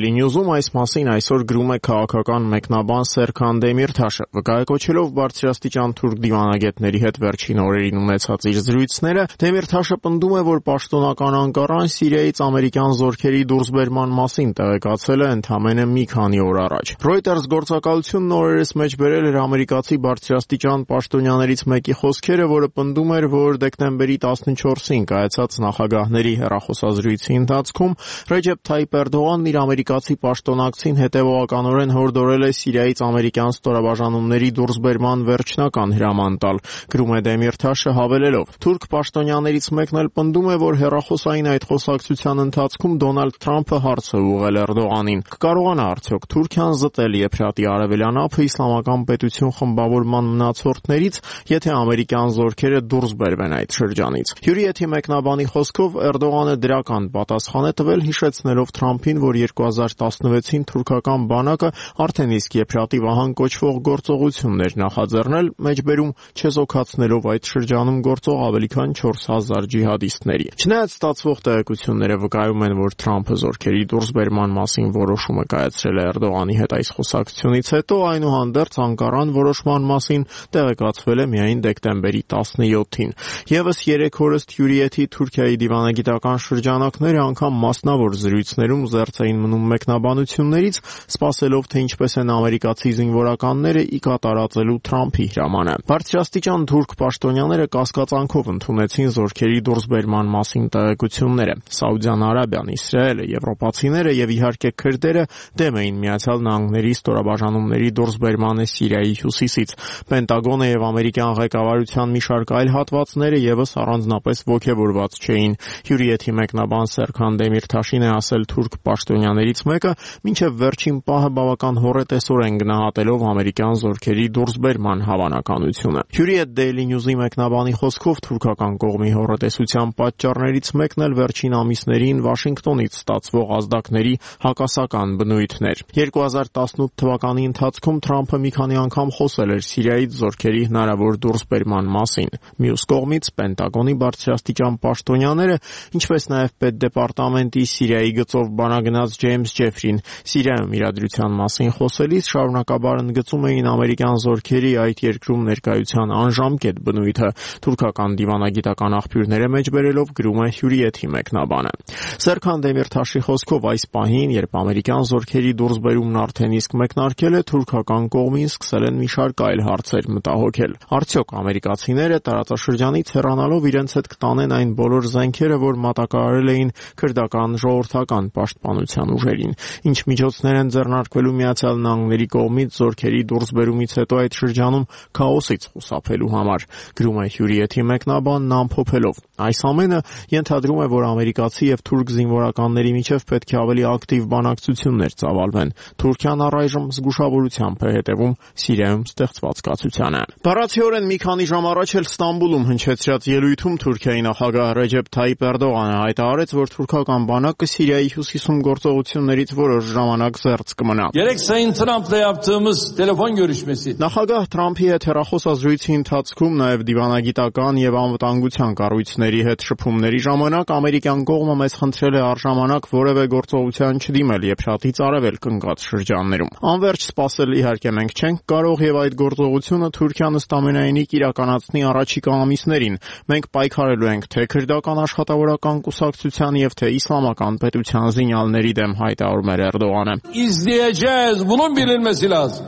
Daily News-ում այս մասին այսօր գրում է քաղաքական մեկնաբան Սերքան Դեմիրթաշը, վկայակոչելով բարձրաստիճան թուրք դիվանագետների հետ վերջին օրերին ունեցած իր զրույցները, Դեմիրթաշը պնդում է, որ պաշտոնական Անկարան Սիրիայից ամերիկյան զորքերի դուրսբերման մասին տեղեկացել է ընդամենը մի քանի օր առաջ։ Reuters գործակալությունն օրերս մեջ բերել էր ամերիկացի բարձրաստիճան պաշտոնյաներից մեկի խոսքերը, որը պնդում էր, որ դեկտեմբերի տասնչորսին կայացած նախագահների հեռախոսազրույցի ընթացքում Ռեջեփ Թայիփ Էրդողանն իր ամերիկացի պաշտոնակցին հետևողականորեն հորդորել է Սիրիայից ամերիկյան ստորաբաժանումների դուրսբերման վերջնական հրաման տալ, գրում է Դեմիրթաշը հավելելով. Թուրք պաշտոնյաներից մեկն էլ պնդում է, որ հեռախոսային այդ խոսակցության ընթացքում Դոնալդ Թրամփը հարց է ուղղել Էրդողանին. կկարողանա արդյոք Թուրքիան զտել Եփրատի արևելյան ափը իսլամական պետություն խմբավորման մնացորդներից, եթե ամերիկյան զորքերը դուրս բերվեն այդ շրջանից։ Հյուրիեթի մեկնաբանի խոսքով Էրդողանը դրական պատասխան է տվել, հիշեցնելով Թրամփին, որ երկու հազար տասնվեցին թուրքական բանակը արդեն իսկ Եփրատի վահան կոչվող գործողություններ նախաձեռնել, մեջբերում չեզոքացնելով այդ շրջանում գործող ավելի քան չորս հազար ջիհադիստների։ Չնայած ստացվող տեղեկությունները վկայում են, որ Թրամփը զորքերի դուրսբերման մասին որոշումը կայացրել է Էրդողանի հետ այս խոսակցությունից հետո, այնուհանդերձ Անկարան որոշման մասին տեղեկացվել է միայն դեկտեմբերի տասնյոթին։ Եվս երեք օրս Հյուրիեթի Թուրքիայի դիվանագիտական շրջանակները անգամ մասնավոր զրույցներում զերծ էին մնում մեկնաբանություններից, սպասելով թե ինչպես են ամերիկացի զինվորականները ի կատարածելու Թրամփի հրամանը։ Բարձրաստիճան թուրք պաշտոնյաները կասկածանքով ընդունեցին զորքերի դուրսբերման մասին տեղեկությունները։ Սաուդյան Արաբիան, Իսրայելը, եվրոպացիները եւ իհարկե քրդերը դեմ էին Միացյալ Նահանգների ստորաբաժանումների դուրսբերմանը Սիրիայի հյուսիսից։ Պենտագոնը եւ ամերիկյան ղեկավարության մի շարք այլ հատվածները եւս առանձնապես ոգևորված չէին։ Հյուրիեթի մեկնաբան Սերքան Դեմիրթաշին է ասել թուրք պաշտոնյաներից մեկը, մինչև վերջին պահը բավական հոռետեսորեն գնահատելով ամերիկյան զորքերի դուրսբերման հավանականությունը։ Hürriyet Daily News-ի մեկնաբանի խոսքով թուրքական կողմի հոռետեսության պատճառներից մեկն էլ վերջին ամիսներին Վաշինգտոնից ստացվող ազդակների հակասական բնույթն էր։ երկու հազար տասնութ թվականի ընթացքում Թրամփը մի քանի անգամ խոսել էր Սիրիայից զորքերի հնարավոր դուրսբերման մասին։ Մյուս կողմից Պենտագոնի բարձրաստիճան պաշտոնյաները, ինչպես նաև Պետդեպարտամենտի Սիրիայի գծով բանագնաց Ջեյմս Ջեֆրին Սիրիայում իրադրության մասին խոսելիս շարունակաբար ընդգծում էին ամերիկյան զորքերի այդ երկրում ներկայության անժամկետ բնույթը, թուրքական դիվանագիտական աղբյուրները մեջբերելով գրում է Hürriyet-ի մեկնաբանը։ Սերքան Դեմիրթաշի խոսքով այս պահին, երբ ամերիկյան զորքերի դուրսբերումն արդեն իսկ մեկնարկել է, թուրքական կողմին սկսել են մի շարք այլ հարցեր մտահոգել։ Արդյոք ամերիկացիները տարածաշրջանից հեռանալով իրենց հետ կտանեն այն բոլոր զենքերը, որ մատակարարել էին քրդական ժողովրդական պաշտպանության ուժերին, ինչ միջոցներ են ձեռնարկվելու Միացյալ Նահանգների կողմից զորքերի դուրսբերումից հետո այդ շրջանում քաոսից խուսափելու համար, գրում է Hürriyet-ի մեկնաբանն ամփոփելով։ Այս ամենը ենթադրում է, որ ամերիկացի եւ թուրք զինվորականների միջև պետք է ավելի ակտիվ բանակցություններ ծավալվեն։ Թուրքիան առայժմ զգուշավորությամբ է հետևում Սիրիայում ստեղծված կացությանը։ Բառացիորեն մի քանի ժամ առաջ էլ Ստամբուլում հնչեցրած ելույթում Թուրքիայի նախագահ Ռեջեփ Թայիփ Էրդողանը հայտարարեց, որ թուրքական բանակը Սիրիայի հյուսիսում գործողություններից որոշ ժամանակ զերծ կմնա։ Gerek Sayın Trump'la yaptığımız telefon görüşmesi. Նախագահ Թրամփի հետ հեռախոսազրույցի ընթացքում նաև դիվանագիտական եւ անվտանգության կառույցների հետ շփումների ժամանակ ամերիկյան կողմը մեզ խնդրել է առժամանակ որևէ գործողության չդիմել Եփրատից արևելք ընկած շրջաններում։ Անverջ սպասել իհարկե մենք չենք կարող եւ այդ գործողությունը Թուրքիան ըստ ամենայնիք իրականացնի առաջիկա ամիսներին։ Մենք պայքարելու ենք թե քրդական աշխատավորական կուսակցության եւ թե իսլամական պետության զինյալների դեմ, հայտարարում էր Էրդողանը։ İzleyeceğiz. Bunun bilinmesi lazım.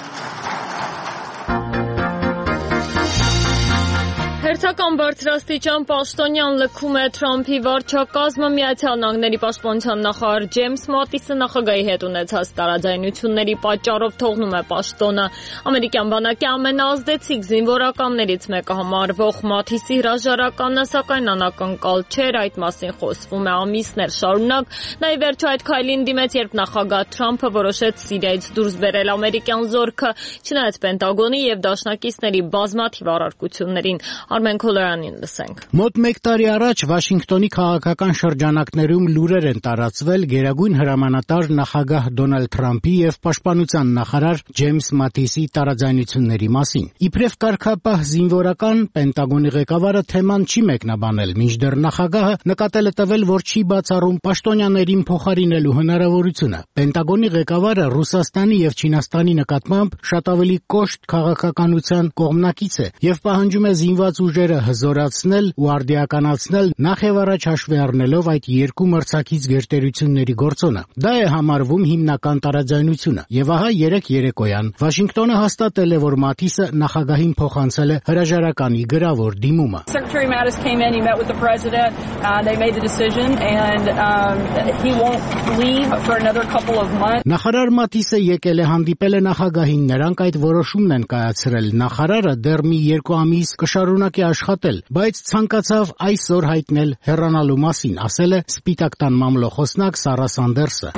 Հերթական բարձրաստիճան պաշտոնյան լքում է Թրամփի վարչակազմը Միացյալ Նահանգների պաշտպանության նախարար Ջեյմս Մատիսը նախագահի հետ ունեցած տարաձայնությունների պատճառով թողնում է պաշտոնը։ Ամերիկյան բանակի ամենաազդեցիկ զինվորականներից մեկը համարվող Մաթիսի հրաժարականը սակայն անակնկալ չէր, այդ մասին խոսվում է ամիսներ շարունակ։ Նա ի վերջո այդ քայլին դիմեց, երբ նախագահ Թրամփը որոշեց Սիրիայից դուրս բերել ամերիկյան զորքը, չնայած Պենտագոնի եւ դաշնակիցների բազմաթիվ առարկություններին։ Արմեն Ելցեն Քոլոյանին լսենք։ Մոտ մեկ տարի առաջ Վաշինգտոնի քաղաքական շրջանակներում լուրեր են տարածվել Գերագույն հրամանատար նախագահ Դոնալդ Թրամփի եւ Պաշտպանության նախարար Ջեյմս Մաթիսի տարաձայնությունների մասին։ Իբրև կարգապահ զինվորական Պենտագոնի ղեկավարը թեման չի մեկնաբանել, մինչդեռ նախագահը նկատել է տվել, որ չի բացառում պաշտոնյաներին փոխարինելու հնարավորությունը։ Պենտագոնի ղեկավարը Ռուսաստանի եւ Չինաստանի նկատմամբ շատ ավելի կոշտ քաղաքականության կողմնակից է եւ պահանջում է զինված ուժերը հզորացնել ու արդիականացնել, նախ եւ առաջ հաշվի առնելով այդ երկու մրցակից գերտերությունների գործոնը։ Դա է համարվում հիմնական տարաձայնությունը։ Եվ ահա երեք երեկոյան Վաշինգտոնը հաստատել է, որ Մաթիսը նախագահին փոխանցել է հրաժարականի գրավոր դիմումը։ Secretary Mattis came in, he met with the president, uh, they made the decision and um, he won't leave for another couple of months. Նախարար Մաթիսը եկել է հանդիպել է նախագահին, նրանք այդ որոշումն են կայացրել։ Նախարարը դեռ մի երկու ամիս կշարունակի աշխատել, բայց ցանկացավ այսօր հայտնել հեռանալու մասին, ասել է Սպիտակ տան մամլոխոսնակ Սարա Սանդերսը։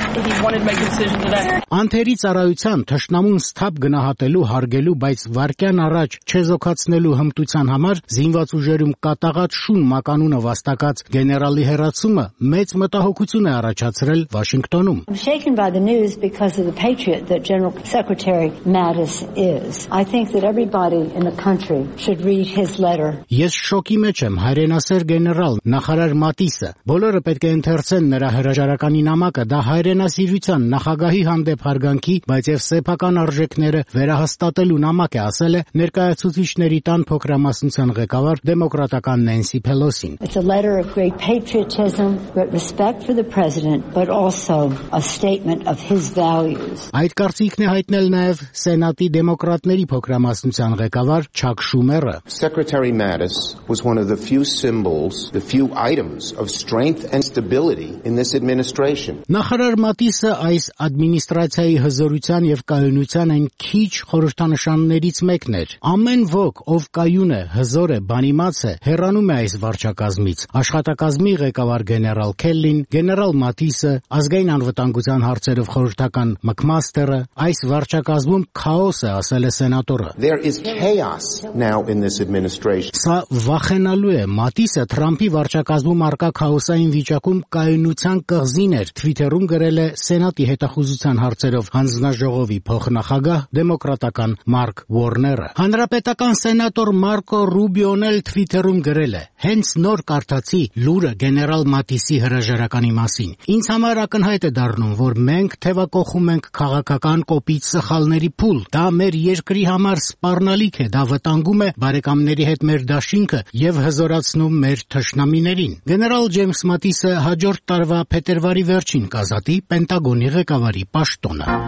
Անթերի ծառայության թշնամուն սթափ գնահատելու, հարգելու, բայց վարկյան առաջ չեզոքացնելու հմտության համար զինված ուժերում կատաղած շուն մականունը վաստակած գեներալի հեռացումը մեծ մտահոգություն է առաջացրել Վաշինգտոնում։ I'm shaken by the news because of the patriot that General Secretary Mattis is. I think that everybody in the country should read his letter. Ես շոկի մեջ եմ, հայրենասեր գեներալ, նախարար Մաթիսը։ Բոլորը պետք է ընթերցեն նրա հրաժարականի նամակը, դա հայրենասիրության, նախագահի հանդեպ հարգանքի, բայց եւ սեփական արժեքները վերահաստատելու նամակ է, ասել է ներկայացուցիչների տան փոքրամասնության ղեկավար դեմոկրատական Նենսի Փելոսին։ It's a letter of great patriotism, great respect for the president, but also a statement of his values. Այդ կարծիքն է հայտնել նաեւ Սենատի դեմոկրատների փոքրամասնության ղեկավար Չակ Շումերը։ Secretary Mattis was one of the few symbols, the few items of strength and stability in this administration. Նախարար Մաթիսը այս ադմինիստրացիայի հզորության եւ կայունության այն քիչ խորհրդանշաններից մեկն էր։ Ամեն ոք, ով կայուն է, հզոր է, բանիմաց է, հեռանում է այս վարչակազմից։ Աշխատակազմի ղեկավար գեներալ Քելլին, գեներալ Մաթիսը, ազգային անվտանգության հարցերով խորհրդական Մակմաստերը, այս վարչակազմում քաոս է, ասել է սենատորը։ There is chaos now in this administration. Սա վախենալու է։ Մաթիսը Թրամփի վարչակազմում արկա քաոսային վիճակում կայունության կղզին էր, Twitter-ում գրել է Սենատի հետախուզության հարցերով հանձնաժողովի փոխնախագահ դեմոկրատական Մարկ Ուորները։ Հանրապետական սենատոր Մարկո Ռուբիոն էլ Twitter-ում գրել է. Հենց նոր կարդացի լուրը գեներալ Մաթիսի հրաժարականի մասին։ Ինձ համար ակնհայտ է դառնում, որ մենք թևակողում ենք քաղաքական կոպիտ սխալների փուլ։ Դա մեր երկրի համար սպառնալիք է, դա վտանգում է բարեկամների հետ մեր դաշինքը եւ հզորացնում մեր թշնամիներին։ Գեներալ Ջեյմս Մաթիսը հաջորդ տարվա փետրվարի վերջին կազատի Պենտագոնի ղեկավարի պաշտոնը։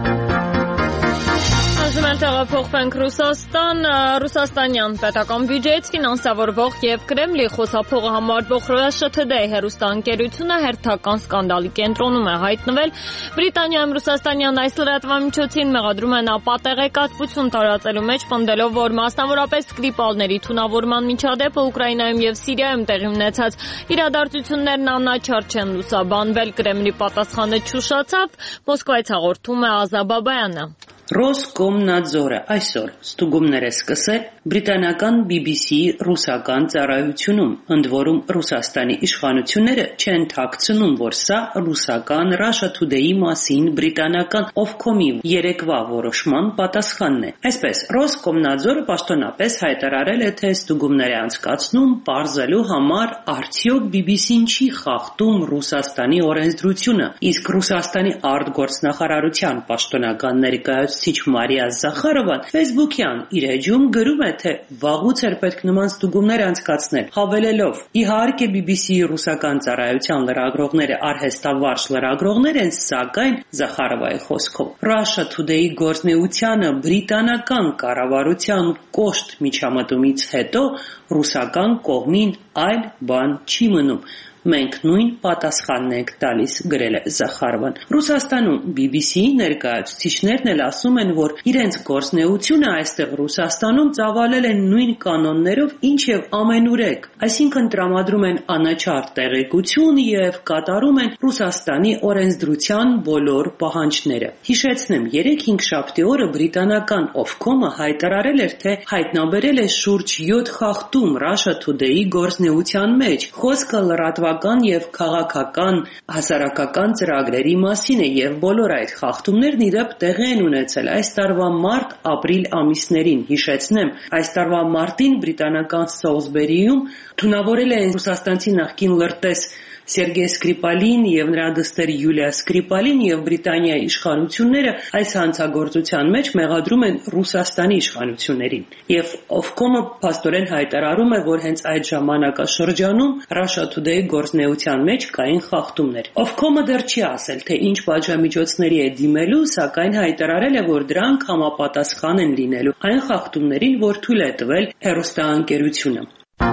Տեղափոխվենք Ռուսաստան, Ռուսաստանյան պետական բյուջեից ֆինանսավորվող եւ Կրեմլի խոսափողը համարվող Russia Today հեռուստաընկերությունը հերթական սկանդալի կենտրոնում է հայտնվել։ Բրիտանիայում ռուսաստանյան այս լրատվամիջոցին մեղադրում են ապատեղեկատվություն տարածելու մեջ, պնդելով, որ մասնավորապես Սկրիպալների թունավորման միջադեպը Ուկրաինայում եւ Սիրիայում տեղի ունեցած իրադարձություններն անաչառ չեն լուսաբանվել։ Կրեմլի պատասխանը չուշացավ։ Մոսկվայից հաղորդում է Ազա Բաբայանը։ Ռոսկոմնadzորը այսօր ստուգումներ է սկսել բրիտանական բի բի սի-ի ռուսական ծառայությունում, ընդ որում Ռուսաստանի իշխանությունները չեն թաքցնում, որ սա ռուսական Russia Today-ի մասին բրիտանական Ofcom-ի երեկվա որոշման պատասխանն է։ Այսպես, Ռոսկոմնadzորը պաշտոնապես հայտարարել է, թե ստուգումներ է անցկացնում պարզելու համար արդյոք բի բի սի-ն չի խախտում Ռուսաստանի օրենսդրությունը, իսկ Ռուսաստանի արտգործնախարարության պաշտոնական ներկայացուցիչ Մարիա Զախարովան Facebook-յան իր էջում գրում է, թե վաղուց էր պետք նման ստուգումներ անցկացնել, հավելելով. Իհարկե բի բի սի-ի ռուսական ծառայության լրագրողները արհեստավարժ լրագրողներ են, սակայն Զախարովայի խոսքով Russia Today-ի գործունեությանը բրիտանական կառավարության կոշտ միջամտումից հետո ռուսական կողմին այլ բան չի մնում։ Մենք նույն պատասխանն ենք տալիս, գրել է Զախարովան։ Ռուսաստանում բի բի սի-ի ներկայացուցիչներն էլ ասում են, որ իրենց գործնեությունը այստեղ Ռուսաստանում ծավալել են նույն կանոններով, ինչ եւ ամենուրեք, այսինքն տրամադրում են անաչառ տեղեկություն եւ կատարում են Ռուսաստանի օրենսդրության բոլոր պահանջները։ Հիշեցնեմ, երեք-հինգշաբթի օրը բրիտանական Ofcom-ը հայտարարել էր, թե հայտնաբերել է շուրջ յոթ խախտում Russia Today-ի գործնեության մեջ։ Խոսքը լրատվական եւ քաղաքական հասարակական ծրագրերի մասին է եւ բոլոր այդ խախտումներն ի դեպ տեղի են ունեցել այս տարվա մարտ-ապրիլ ամիսներին։ Հիշեցնեմ, այս տարվա մարտին բրիտանական Սոլսբերիում թունավորել են ռուսաստանցի նախկին լրտես Սերգեյ Սկրիպալին եւ նրա դստեր Յուլիա Սկրիպալին եւ Բրիտանիայի իշխանությունները այս հանցագործության մեջ մեղադրում են Ռուսաստանի իշխանություններին։ Եվ Ofcom-ը փաստորեն հայտարարում է, որ հենց այդ ժամանակաշրջանում Russia Today գործնեության մեջ կային խախտումներ։ Ofcom-ը դեռ չի ասել, թե ինչ պատժամիջոցների է դիմելու, սակայն հայտարարել է, որ դրանք համապատասխան են լինելու այն խախտումներին, որ թույլ է տվել հեռուստաընկերությունը։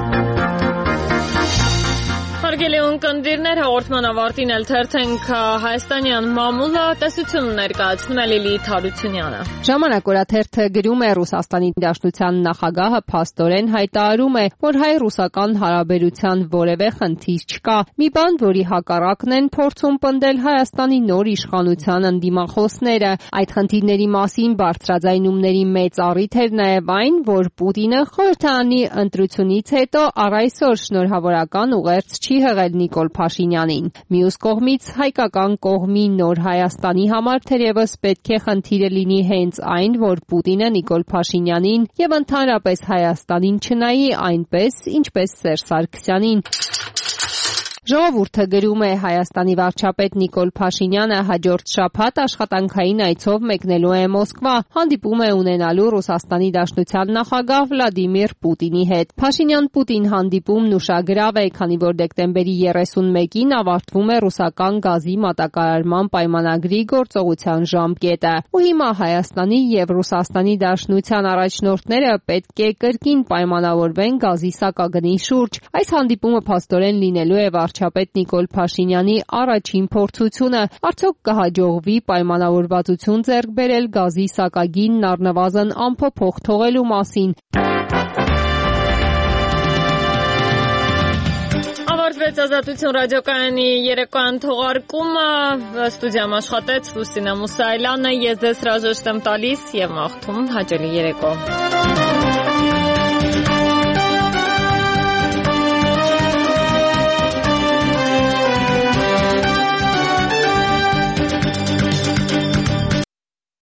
Հարգելի ունկնդիրներ, հաղորդման ավարտին էլ թերթենք հայաստանյան մամուլը, տեսություն ներկայացնում է Լիլիթ Հարությունյանը։ Ժամանակ օրաթերթը գրում է Ռուսաստանի Դաշնության նախագահը փաստորեն հայտարարում է, որ հայ-ռուսական հարաբերության որևէ խնդիր չկա։ Մի բան, որի հակառակն են փորձում պնդել Հայաստանի նոր իշխանության ընդդիմախոսները։ Այդ խնդիրների մասին բարձրաձայնումների մեծ առիթ էր նաև այն, որ Պուտինը խորհրդարանի ընտրությունից հետո առ այսօր շնորհավորական ուղերձ չի հղել Նիկոլ Փաշինյանին։ Մյուս կողմից հայկական կողմի նոր Հայաստանի համար թերևս պետք է խնդիրը լինի հենց այն, որ Պուտինը Նիկոլ Փաշինյանին եւ ընդհանրապես Հայաստանին չնայի այնպես, ինչպես Սերժ Սարգսյանին։ Ժողովուրդը գրում է Հայաստանի վարչապետ Նիկոլ Փաշինյանը հաջորդ շաբաթ աշխատանքային այցով մեկնելու է Մոսկվա, հանդիպում է ունենալու Ռուսաստանի Դաշնության նախագահ Վլադիմիր Պուտինի հետ։ Փաշինյան-Պուտին հանդիպումն ուշագրավ է, քանի որ դեկտեմբերի երեսունմեկին ավարտվում է ռուսական գազի մատակարարման պայմանագրի գործողության ժամկետը։ Ու հիմա Հայաստանի եւ Ռուսաստանի Դաշնության առաջնորդները պետք է կրկին պայմանավորվեն գազի սակագնի շուրջ։ Այս հանդիպումը փաստորեն լինելու է վարչապետ Նիկոլ Փաշինյանի առաջին փորձությունը, արդյոք կհաջողվի պայմանավորվածություն ձեռք բերել գազի սակագինն առնվազն անփոփոխ թողելու մասին։ Ավարտվեց Ազատություն ռադիոկայանի երեկոյան թողարկումը, ստուդիայում աշխատեց Լուսինե Մուսայելյանը, ես ձեզ հրաժեշտ եմ տալիս եւ մաղթում հաճելի երեկո։